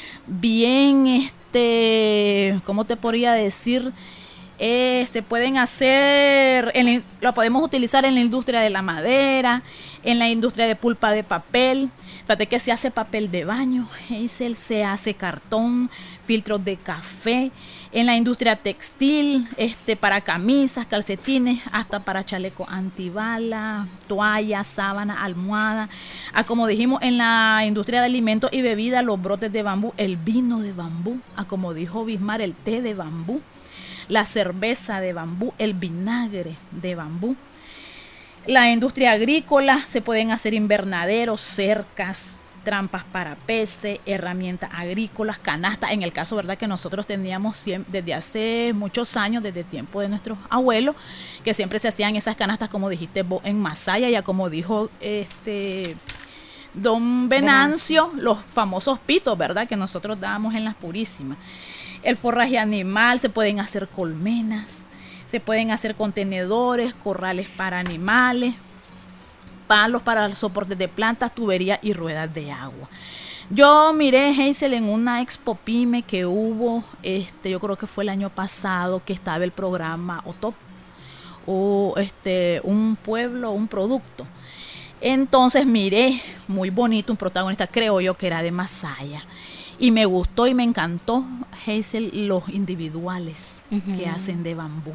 bien, este, ¿cómo te podría decir? Eh, se pueden hacer, en, lo podemos utilizar en la industria de la madera, en la industria de pulpa de papel. Fíjate que se hace papel de baño, Hazel, se hace cartón, filtros de café, en la industria textil, este, para camisas, calcetines, hasta para chalecos antibala, toallas, sábanas, almohadas. Ah, como dijimos, en la industria de alimentos y bebidas, los brotes de bambú, el vino de bambú, ah, como dijo Bismar, el té de bambú, la cerveza de bambú, el vinagre de bambú. La industria agrícola, se pueden hacer invernaderos, cercas, trampas para peces, herramientas agrícolas, canastas. En el caso, ¿verdad?, que nosotros teníamos siempre, desde hace muchos años, desde el tiempo de nuestros abuelos, que siempre se hacían esas canastas, como dijiste vos, en Masaya, ya como dijo este don Venancio, Venancio, los famosos pitos, ¿verdad?, que nosotros dábamos en las Purísimas. El forraje animal, se pueden hacer colmenas, se pueden hacer contenedores, corrales para animales, palos para los soportes de plantas, tuberías y ruedas de agua. Yo miré, Hazel, en una Expo Pyme que hubo, este, yo creo que fue el año pasado, que estaba el programa O T O P, o este, un pueblo, un producto. Entonces miré, muy bonito, un protagonista, creo yo que era de Masaya. Y me gustó y me encantó, Hazel, los individuales uh-huh. que hacen de bambú.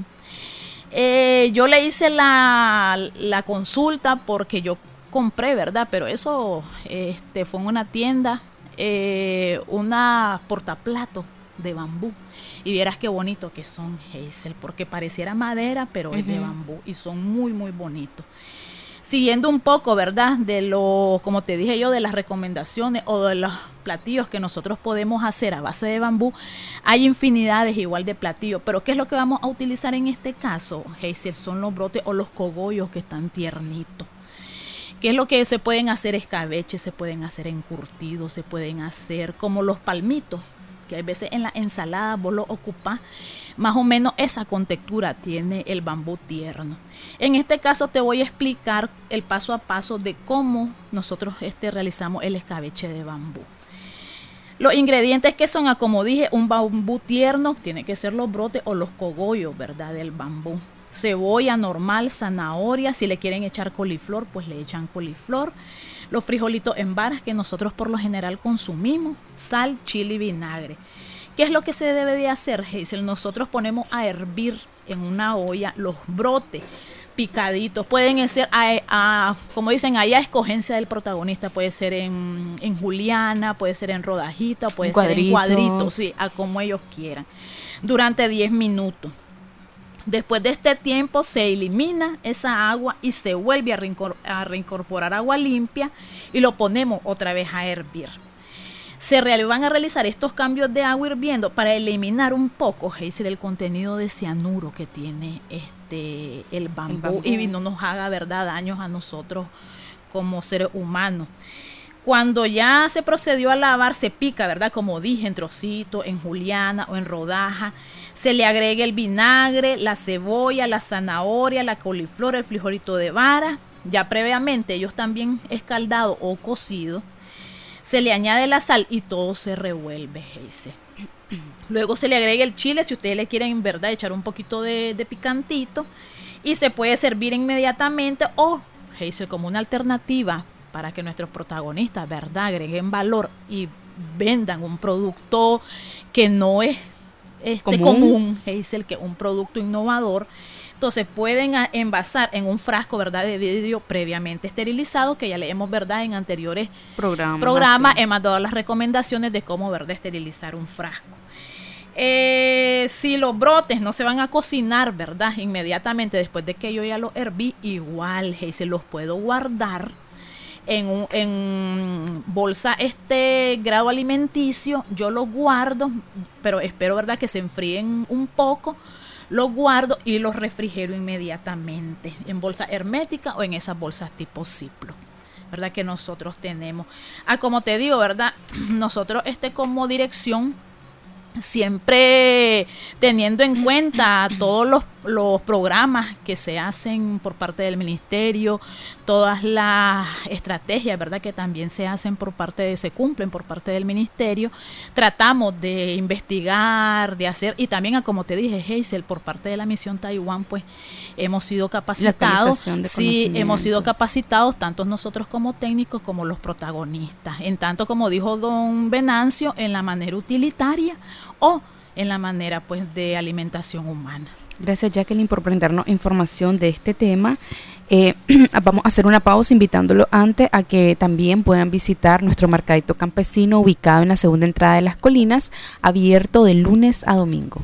Eh, yo le hice la, la consulta porque yo compré, ¿verdad? Pero eso este, fue en una tienda, eh, una portaplato de bambú. Y vieras qué bonito que son, Hazel, porque pareciera madera, pero uh-huh. es de bambú y son muy, muy bonitos. Siguiendo un poco, ¿verdad? De lo, como te dije yo, de las recomendaciones o de los platillos que nosotros podemos hacer a base de bambú, hay infinidades igual de platillos. Pero ¿qué es lo que vamos a utilizar en este caso, Hazel? Son los brotes o los cogollos que están tiernitos. ¿Qué es lo que se pueden hacer? Escabeches, se pueden hacer encurtidos, se pueden hacer como los palmitos, que a veces en la ensalada vos lo ocupás. Más o menos esa contextura tiene el bambú tierno. En este caso te voy a explicar el paso a paso de cómo nosotros este, realizamos el escabeche de bambú. Los ingredientes que son, como dije, un bambú tierno, tiene que ser los brotes o los cogollos, ¿verdad? Del bambú. Cebolla normal, zanahoria, si le quieren echar coliflor, pues le echan coliflor. Los frijolitos en varas que nosotros por lo general consumimos, sal, chile y vinagre. ¿Qué es lo que se debe de hacer, Hazel? Nosotros ponemos a hervir en una olla los brotes picaditos. Pueden ser, a, a, como dicen allá, a escogencia del protagonista. Puede ser en, en juliana, puede ser en rodajita, puede ser en cuadritos, sí, a como ellos quieran. Durante diez minutos. Después de este tiempo se elimina esa agua y se vuelve a, reincor- a reincorporar agua limpia y lo ponemos otra vez a hervir. Se real- van a realizar estos cambios de agua hirviendo para eliminar un poco, Hazel, el contenido de cianuro que tiene este el bambú, el bambú y no nos haga, ¿verdad?, daños a nosotros como seres humanos. Cuando ya se procedió a lavar, se pica, ¿verdad? Como dije, en trocitos, en juliana o en rodaja. Se le agrega el vinagre, la cebolla, la zanahoria, la coliflor, el frijolito de vara. Ya previamente ellos también escaldados o cocidos. Se le añade la sal y todo se revuelve, Hazel. Luego se le agrega el chile, si ustedes le quieren, en verdad, echar un poquito de, de picantito. Y se puede servir inmediatamente o, Hazel, como una alternativa para que nuestros protagonistas, ¿verdad?, agreguen valor y vendan un producto que no es este común, común Hazel, que es un producto innovador. Entonces pueden envasar en un frasco, ¿verdad?, de vidrio previamente esterilizado, que ya leemos, ¿verdad?, en anteriores programas, programas sí. Hemos dado las recomendaciones de cómo, ¿verdad?, esterilizar un frasco. Eh, si los brotes no se van a cocinar, ¿verdad?, inmediatamente después de que yo ya los herví, igual, Hazel, los puedo guardar en, un, en bolsa este grado alimenticio. Yo los guardo, pero espero, ¿verdad?, que se enfríen un poco. Los guardo y los refrigero inmediatamente en bolsa hermética o en esas bolsas tipo Ziploc, ¿verdad?, que nosotros tenemos. Ah, como te digo, ¿verdad?, nosotros este como dirección, siempre teniendo en cuenta todos los, los programas que se hacen por parte del ministerio, todas las estrategias, ¿verdad?, que también se hacen por parte de, se cumplen por parte del ministerio, tratamos de investigar, de hacer, y también, como te dije, Hazel, por parte de la misión Taiwán, pues hemos sido capacitados, sí, hemos sido capacitados, tanto nosotros como técnicos como los protagonistas, en tanto, como dijo don Venancio, en la manera utilitaria o en la manera, pues, de alimentación humana. Gracias, Jacqueline, por brindarnos información de este tema. Eh, vamos a hacer una pausa invitándolo antes a que también puedan visitar nuestro mercadito campesino ubicado en la segunda entrada de Las Colinas, abierto de lunes a domingo.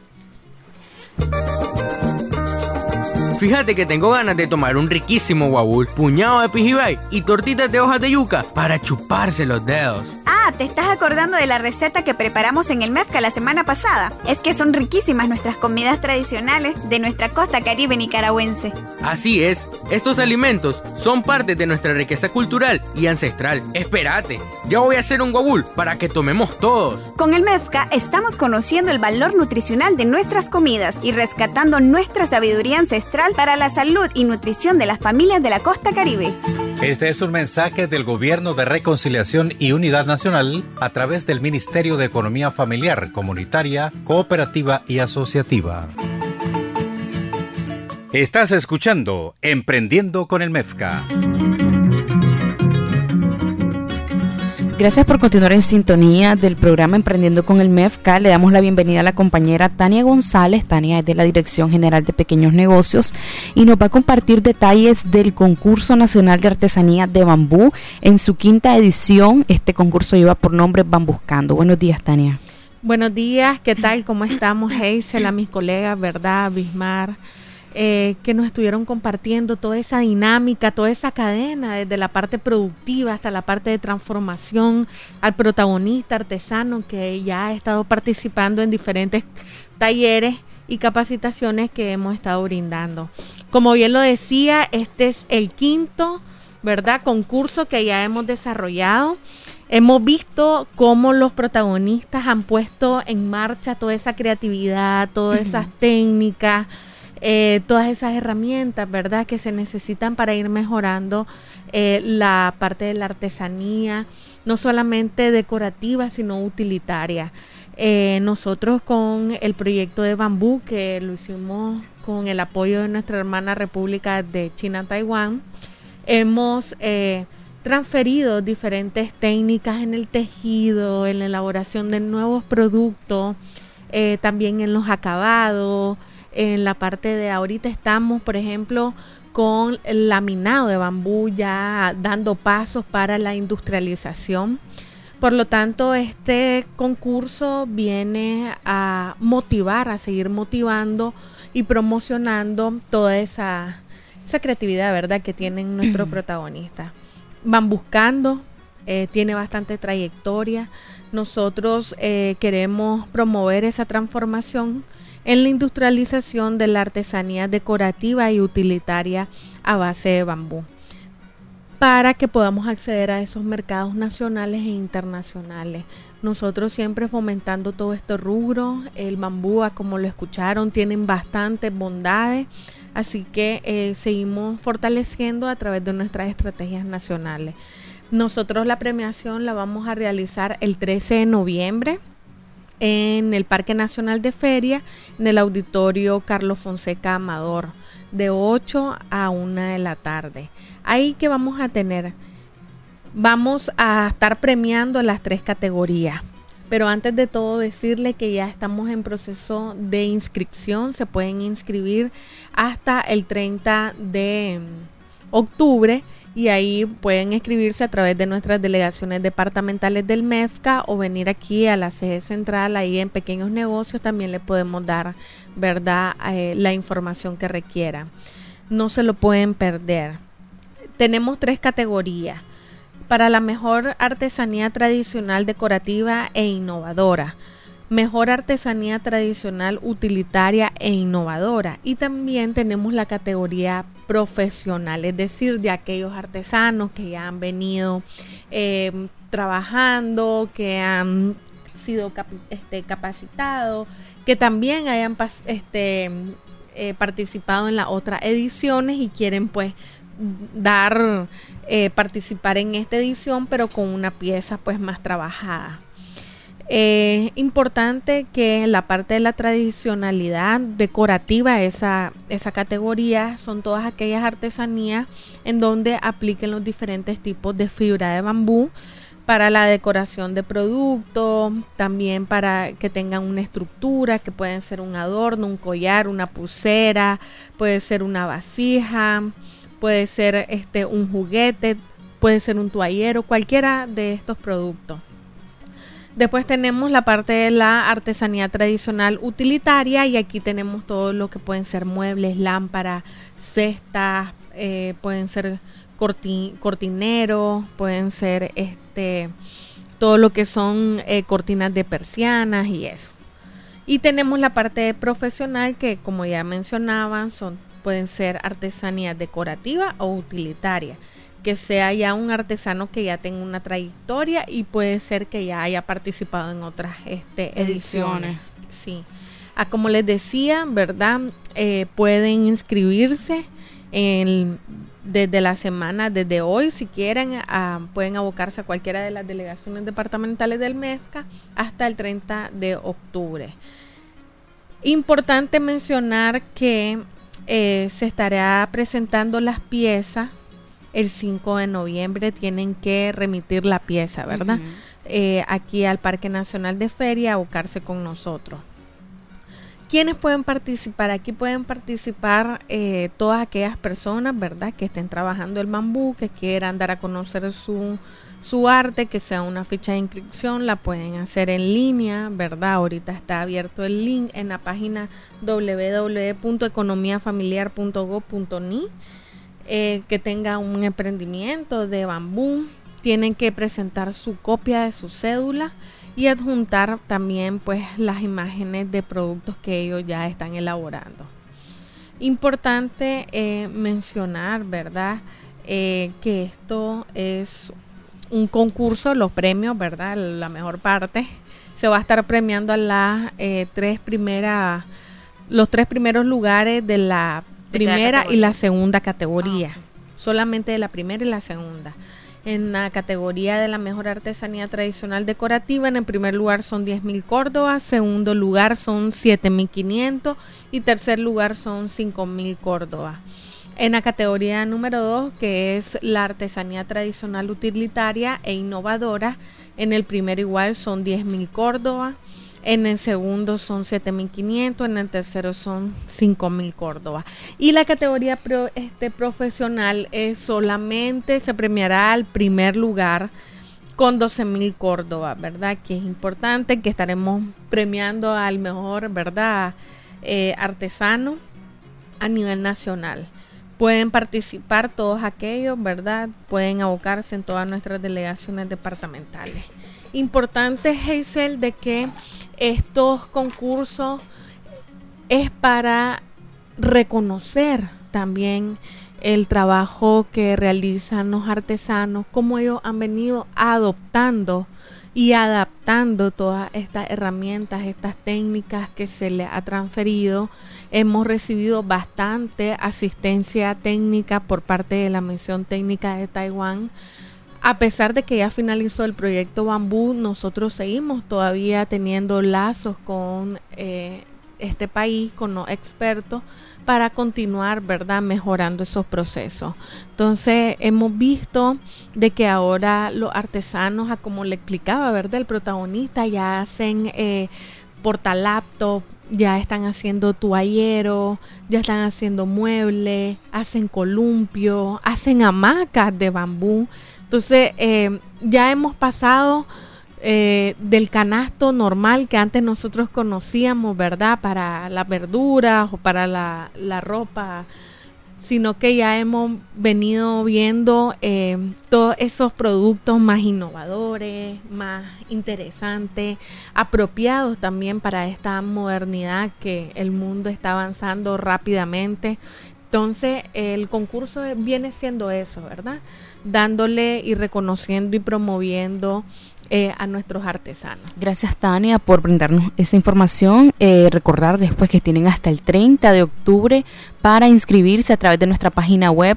Fíjate que tengo ganas de tomar un riquísimo guabul, puñado de pijibay y tortitas de hojas de yuca para chuparse los dedos. Ah, ¿te estás acordando de la receta que preparamos en el MEFCA la semana pasada? Es que son riquísimas nuestras comidas tradicionales de nuestra costa caribe nicaragüense. Así es, estos alimentos son parte de nuestra riqueza cultural y ancestral. Espérate, ya voy a hacer un guabul para que tomemos todos. Con el MEFCA estamos conociendo el valor nutricional de nuestras comidas y rescatando nuestra sabiduría ancestral para la salud y nutrición de las familias de la costa caribe. Este es un mensaje del Gobierno de Reconciliación y Unidad Nacional a través del Ministerio de Economía Familiar, Comunitaria, Cooperativa y Asociativa. Estás escuchando Emprendiendo con el MEFCA. Gracias por continuar en sintonía del programa Emprendiendo con el MEFCA. Le damos la bienvenida a la compañera Tania González. Tania es de la Dirección General de Pequeños Negocios y nos va a compartir detalles del Concurso Nacional de Artesanía de Bambú en su quinta edición. Este concurso lleva por nombre Bambuscando. Buenos días, Tania. Buenos días, ¿qué tal? ¿Cómo estamos, Hazel? A mis colegas, ¿verdad? Bismar. Eh, que nos estuvieron compartiendo toda esa dinámica, toda esa cadena, desde la parte productiva hasta la parte de transformación, al protagonista artesano que ya ha estado participando en diferentes talleres y capacitaciones que hemos estado brindando. Como bien lo decía, este es el quinto, ¿verdad?, concurso que ya hemos desarrollado. Hemos visto cómo los protagonistas han puesto en marcha toda esa creatividad, todas esas uh-huh. técnicas, Eh, todas esas herramientas, ¿verdad?, que se necesitan para ir mejorando eh, la parte de la artesanía, no solamente decorativa, sino utilitaria. Eh, nosotros con el proyecto de bambú, que lo hicimos con el apoyo de nuestra hermana República de China, Taiwán, hemos eh, transferido diferentes técnicas en el tejido, en la elaboración de nuevos productos, eh, también en los acabados. En la parte de ahorita estamos, por ejemplo, con el laminado de bambú ya dando pasos para la industrialización. Por lo tanto, este concurso viene a motivar, a seguir motivando y promocionando toda esa, esa creatividad, ¿verdad?, que tienen nuestros protagonistas. Bambuscando eh, tiene bastante trayectoria. Nosotros eh, queremos promover esa transformación en la industrialización de la artesanía decorativa y utilitaria a base de bambú, para que podamos acceder a esos mercados nacionales e internacionales. Nosotros siempre fomentando todo este rubro. El bambú, como lo escucharon, tienen bastantes bondades, así que eh, seguimos fortaleciendo a través de nuestras estrategias nacionales. Nosotros la premiación la vamos a realizar el trece de noviembre en el Parque Nacional de Feria, en el Auditorio Carlos Fonseca Amador, de ocho a una de la tarde. Ahí que vamos a tener, vamos a estar premiando las tres categorías. Pero antes de todo decirle que ya estamos en proceso de inscripción. Se pueden inscribir hasta el treinta de octubre y ahí pueden inscribirse a través de nuestras delegaciones departamentales del MEFCA o venir aquí a la sede central. Ahí en Pequeños Negocios también le podemos dar, ¿verdad?, eh, la información que requiera. No se lo pueden perder. Tenemos tres categorías. Para la mejor artesanía tradicional, decorativa e innovadora, mejor artesanía tradicional, utilitaria e innovadora, y también tenemos la categoría profesional, es decir, de aquellos artesanos que ya han venido eh, trabajando, que han sido cap este, capacitados, que también hayan este, eh, participado en las otras ediciones y quieren pues dar eh, participar en esta edición, pero con una pieza pues más trabajada. Es eh, importante que la parte de la tradicionalidad decorativa, esa, esa categoría, son todas aquellas artesanías en donde apliquen los diferentes tipos de fibra de bambú para la decoración de productos, también para que tengan una estructura, que pueden ser un adorno, un collar, una pulsera, puede ser una vasija, puede ser este, un juguete, puede ser un toallero, cualquiera de estos productos. Después tenemos la parte de la artesanía tradicional utilitaria y aquí tenemos todo lo que pueden ser muebles, lámparas, cestas, eh, pueden ser corti cortineros, pueden ser este todo lo que son eh, cortinas de persianas y eso. Y tenemos la parte profesional que, como ya mencionaban, son pueden ser artesanías decorativas o utilitarias, que sea ya un artesano que ya tenga una trayectoria y puede ser que ya haya participado en otras este, ediciones. ediciones. Sí. Ah, como les decía, ¿verdad? Eh, pueden inscribirse en, desde la semana, desde hoy, si quieren, uh, pueden abocarse a cualquiera de las delegaciones departamentales del MEFCA hasta el treinta de octubre. Importante mencionar que eh, se estará presentando las piezas el cinco de noviembre. Tienen que remitir la pieza, ¿verdad? Uh-huh. Eh, aquí al Parque Nacional de Feria, abocarse con nosotros. ¿Quiénes pueden participar? Aquí pueden participar eh, todas aquellas personas, ¿verdad?, que estén trabajando el bambú, que quieran dar a conocer su, su arte, que sea una ficha de inscripción, la pueden hacer en línea, ¿verdad? Ahorita está abierto el link en la página doble u doble u doble u punto economía familiar punto gob punto ni. Eh, que tenga un emprendimiento de bambú, tienen que presentar su copia de su cédula y adjuntar también pues las imágenes de productos que ellos ya están elaborando. Importante eh, mencionar, ¿verdad?, eh, que esto es un concurso, los premios, ¿verdad?, la mejor parte, se va a estar premiando a las eh, tres primeras, los tres primeros lugares de la primera y la segunda categoría, ah, okay. Solamente de la primera y la segunda. En la categoría de la mejor artesanía tradicional decorativa, en el primer lugar son diez mil córdobas, segundo lugar son siete mil quinientos y tercer lugar son cinco mil córdobas. En la categoría número dos, que es la artesanía tradicional utilitaria e innovadora, en el primer igual son diez mil córdobas, en el segundo son siete mil quinientos, en el tercero son cinco mil córdobas. Y la categoría pro, este, profesional es solamente se premiará al primer lugar con doce mil córdobas, ¿verdad? Que es importante, que estaremos premiando al mejor, ¿verdad?, eh, artesano a nivel nacional. Pueden participar todos aquellos, ¿verdad? Pueden abocarse en todas nuestras delegaciones departamentales. Importante, Hazel, de que estos concursos es para reconocer también el trabajo que realizan los artesanos, cómo ellos han venido adoptando y adaptando todas estas herramientas, estas técnicas que se les ha transferido. Hemos recibido bastante asistencia técnica por parte de la Misión Técnica de Taiwán. A pesar de que ya finalizó el proyecto Bambú, nosotros seguimos todavía teniendo lazos con eh, este país, con los expertos, para continuar, ¿verdad?, mejorando esos procesos. Entonces, hemos visto de que ahora los artesanos, como le explicaba, ¿verdad?, el protagonista, ya hacen eh, portalaptop, ya están haciendo toalleros, ya están haciendo muebles, hacen columpio, hacen hamacas de bambú. Entonces, eh, ya hemos pasado eh, del canasto normal que antes nosotros conocíamos, ¿verdad?, para las verduras o para la, la ropa, sino que ya hemos venido viendo eh, todos esos productos más innovadores, más interesantes, apropiados también para esta modernidad que el mundo está avanzando rápidamente. Entonces, el concurso viene siendo eso, ¿verdad?, dándole y reconociendo y promoviendo eh, a nuestros artesanos. Gracias, Tania, por brindarnos esa información. Eh, recordar después que tienen hasta el treinta de octubre para inscribirse a través de nuestra página web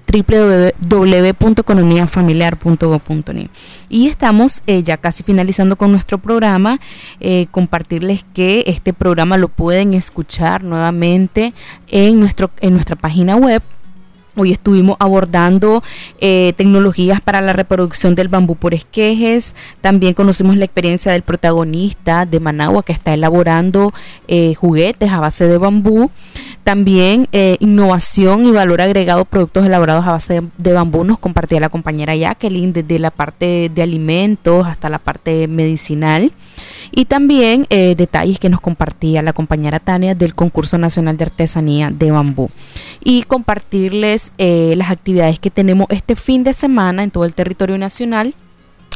doble u doble u doble u punto economía familiar punto gob punto ni. Y estamos eh, ya casi finalizando con nuestro programa. Eh, compartirles que este programa lo pueden escuchar nuevamente en, nuestro, en nuestra página web. Hoy estuvimos abordando eh, tecnologías para la reproducción del bambú por esquejes. También conocimos la experiencia del protagonista de Managua, que está elaborando eh, juguetes a base de bambú. También eh, innovación y valor agregado, productos elaborados a base de, de bambú, nos compartía la compañera Jacqueline, desde la parte de alimentos hasta la parte medicinal. Y también eh, detalles que nos compartía la compañera Tania del Concurso Nacional de Artesanía de Bambú. Y compartirles eh, las actividades que tenemos este fin de semana en todo el territorio nacional.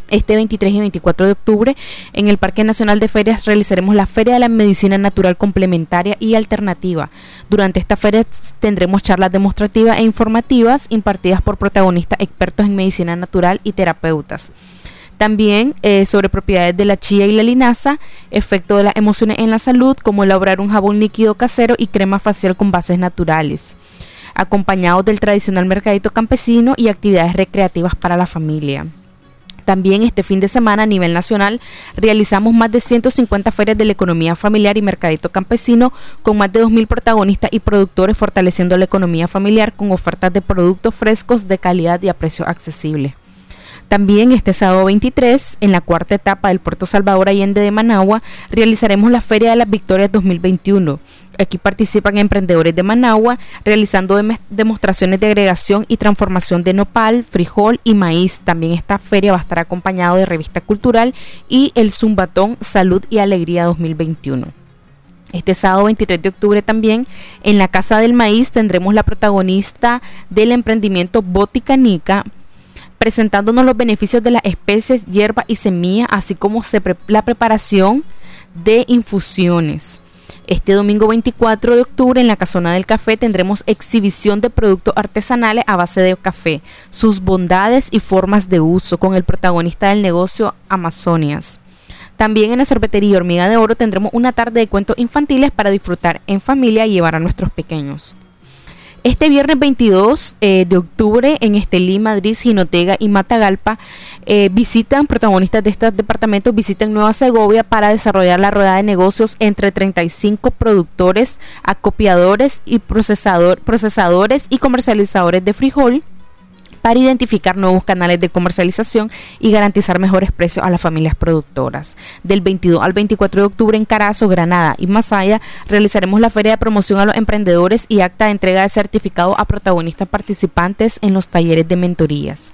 Este veintitrés y veinticuatro de octubre, en el Parque Nacional de Ferias, realizaremos la Feria de la Medicina Natural Complementaria y Alternativa. Durante esta feria tendremos charlas demostrativas e informativas impartidas por protagonistas expertos en medicina natural y terapeutas. También eh, sobre propiedades de la chía y la linaza, efecto de las emociones en la salud, como elaborar un jabón líquido casero y crema facial con bases naturales, acompañados del tradicional mercadito campesino y actividades recreativas para la familia. También este fin de semana a nivel nacional realizamos más de ciento cincuenta ferias de la economía familiar y mercadito campesino con más de dos mil protagonistas y productores, fortaleciendo la economía familiar con ofertas de productos frescos de calidad y a precio accesible. También este sábado veintitrés, en la cuarta etapa del Puerto Salvador Allende de Managua, realizaremos la Feria de las Victorias dos mil veintiuno. Aquí participan emprendedores de Managua realizando dem- demostraciones de agregación y transformación de nopal, frijol y maíz. También esta feria va a estar acompañado de revista cultural y el Zumbatón Salud y Alegría dos mil veintiuno. Este sábado veintitrés de octubre también en la Casa del Maíz tendremos la protagonista del emprendimiento Boticanica, presentándonos los beneficios de las especies, hierbas y semillas, así como se pre- la preparación de infusiones. Este domingo veinticuatro de octubre en la Casona del Café tendremos exhibición de productos artesanales a base de café, sus bondades y formas de uso, con el protagonista del negocio Amazonias. También en la sorbetería Hormiga de Oro tendremos una tarde de cuentos infantiles para disfrutar en familia y llevar a nuestros pequeños. Este viernes veintidós eh, de octubre en Estelí, Madrid, Jinotega y Matagalpa eh, visitan, protagonistas de estos departamentos visitan Nueva Segovia para desarrollar la rueda de negocios entre treinta y cinco productores, acopiadores y procesador, procesadores y comercializadores de frijol, para identificar nuevos canales de comercialización y garantizar mejores precios a las familias productoras. Del veintidós al veinticuatro de octubre en Carazo, Granada y Masaya realizaremos la feria de promoción a los emprendedores y acta de entrega de certificado a protagonistas participantes en los talleres de mentorías.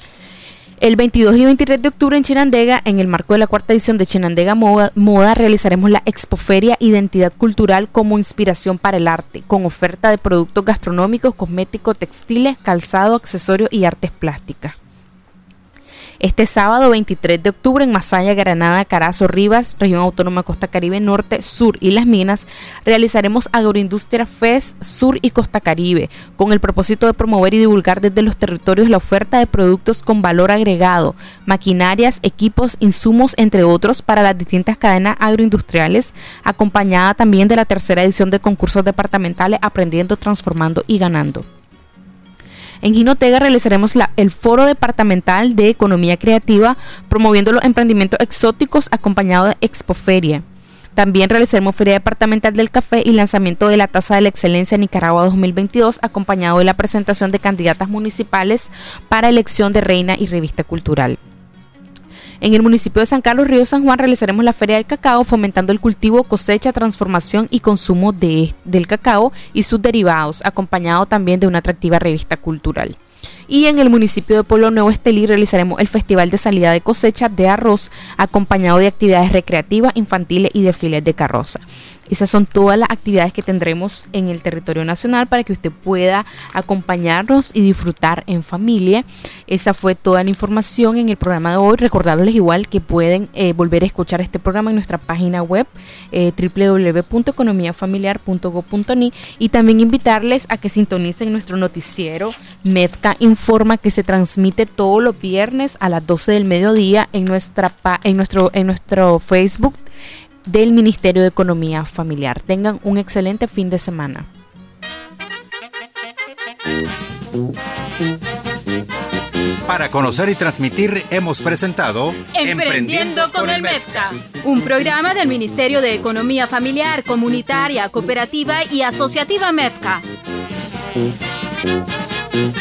El veintidós y veintitrés de octubre en Chinandega, en el marco de la cuarta edición de Chinandega Moda, Moda, realizaremos la Expoferia Identidad Cultural como inspiración para el arte, con oferta de productos gastronómicos, cosméticos, textiles, calzado, accesorios y artes plásticas. Este sábado veintitrés de octubre en Masaya, Granada, Carazo, Rivas, Región Autónoma Costa Caribe Norte, Sur y Las Minas, realizaremos Agroindustria Fest Sur y Costa Caribe, con el propósito de promover y divulgar desde los territorios la oferta de productos con valor agregado, maquinarias, equipos, insumos, entre otros, para las distintas cadenas agroindustriales, acompañada también de la tercera edición de concursos departamentales Aprendiendo, Transformando y Ganando. En Jinotega realizaremos la, el Foro Departamental de Economía Creativa, promoviendo los emprendimientos exóticos acompañado de Expoferia. También realizaremos Feria Departamental del Café y lanzamiento de la Taza de la Excelencia Nicaragua dos mil veintidós, acompañado de la presentación de candidatas municipales para elección de reina y revista cultural. En el municipio de San Carlos, Río San Juan, realizaremos la Feria del Cacao, fomentando el cultivo, cosecha, transformación y consumo de, del cacao y sus derivados, acompañado también de una atractiva revista cultural. Y en el municipio de Pueblo Nuevo Estelí realizaremos el Festival de Salida de Cosecha de Arroz, acompañado de actividades recreativas, infantiles y desfiles de carroza. Esas son todas las actividades que tendremos en el territorio nacional para que usted pueda acompañarnos y disfrutar en familia. Esa fue toda la información en el programa de hoy. Recordarles igual que pueden eh, volver a escuchar este programa en nuestra página web eh, doble u doble u doble u punto economía familiar punto gob punto ni, y también invitarles a que sintonicen nuestro noticiero MEFCA Informa, que se transmite todos los viernes a las doce del mediodía en, nuestra, en, nuestro, en nuestro Facebook del Ministerio de Economía Familiar. Tengan un excelente fin de semana. Para conocer y transmitir hemos presentado Emprendiendo con el MEFCA, un programa del Ministerio de Economía Familiar, Comunitaria, Cooperativa y Asociativa MEFCA.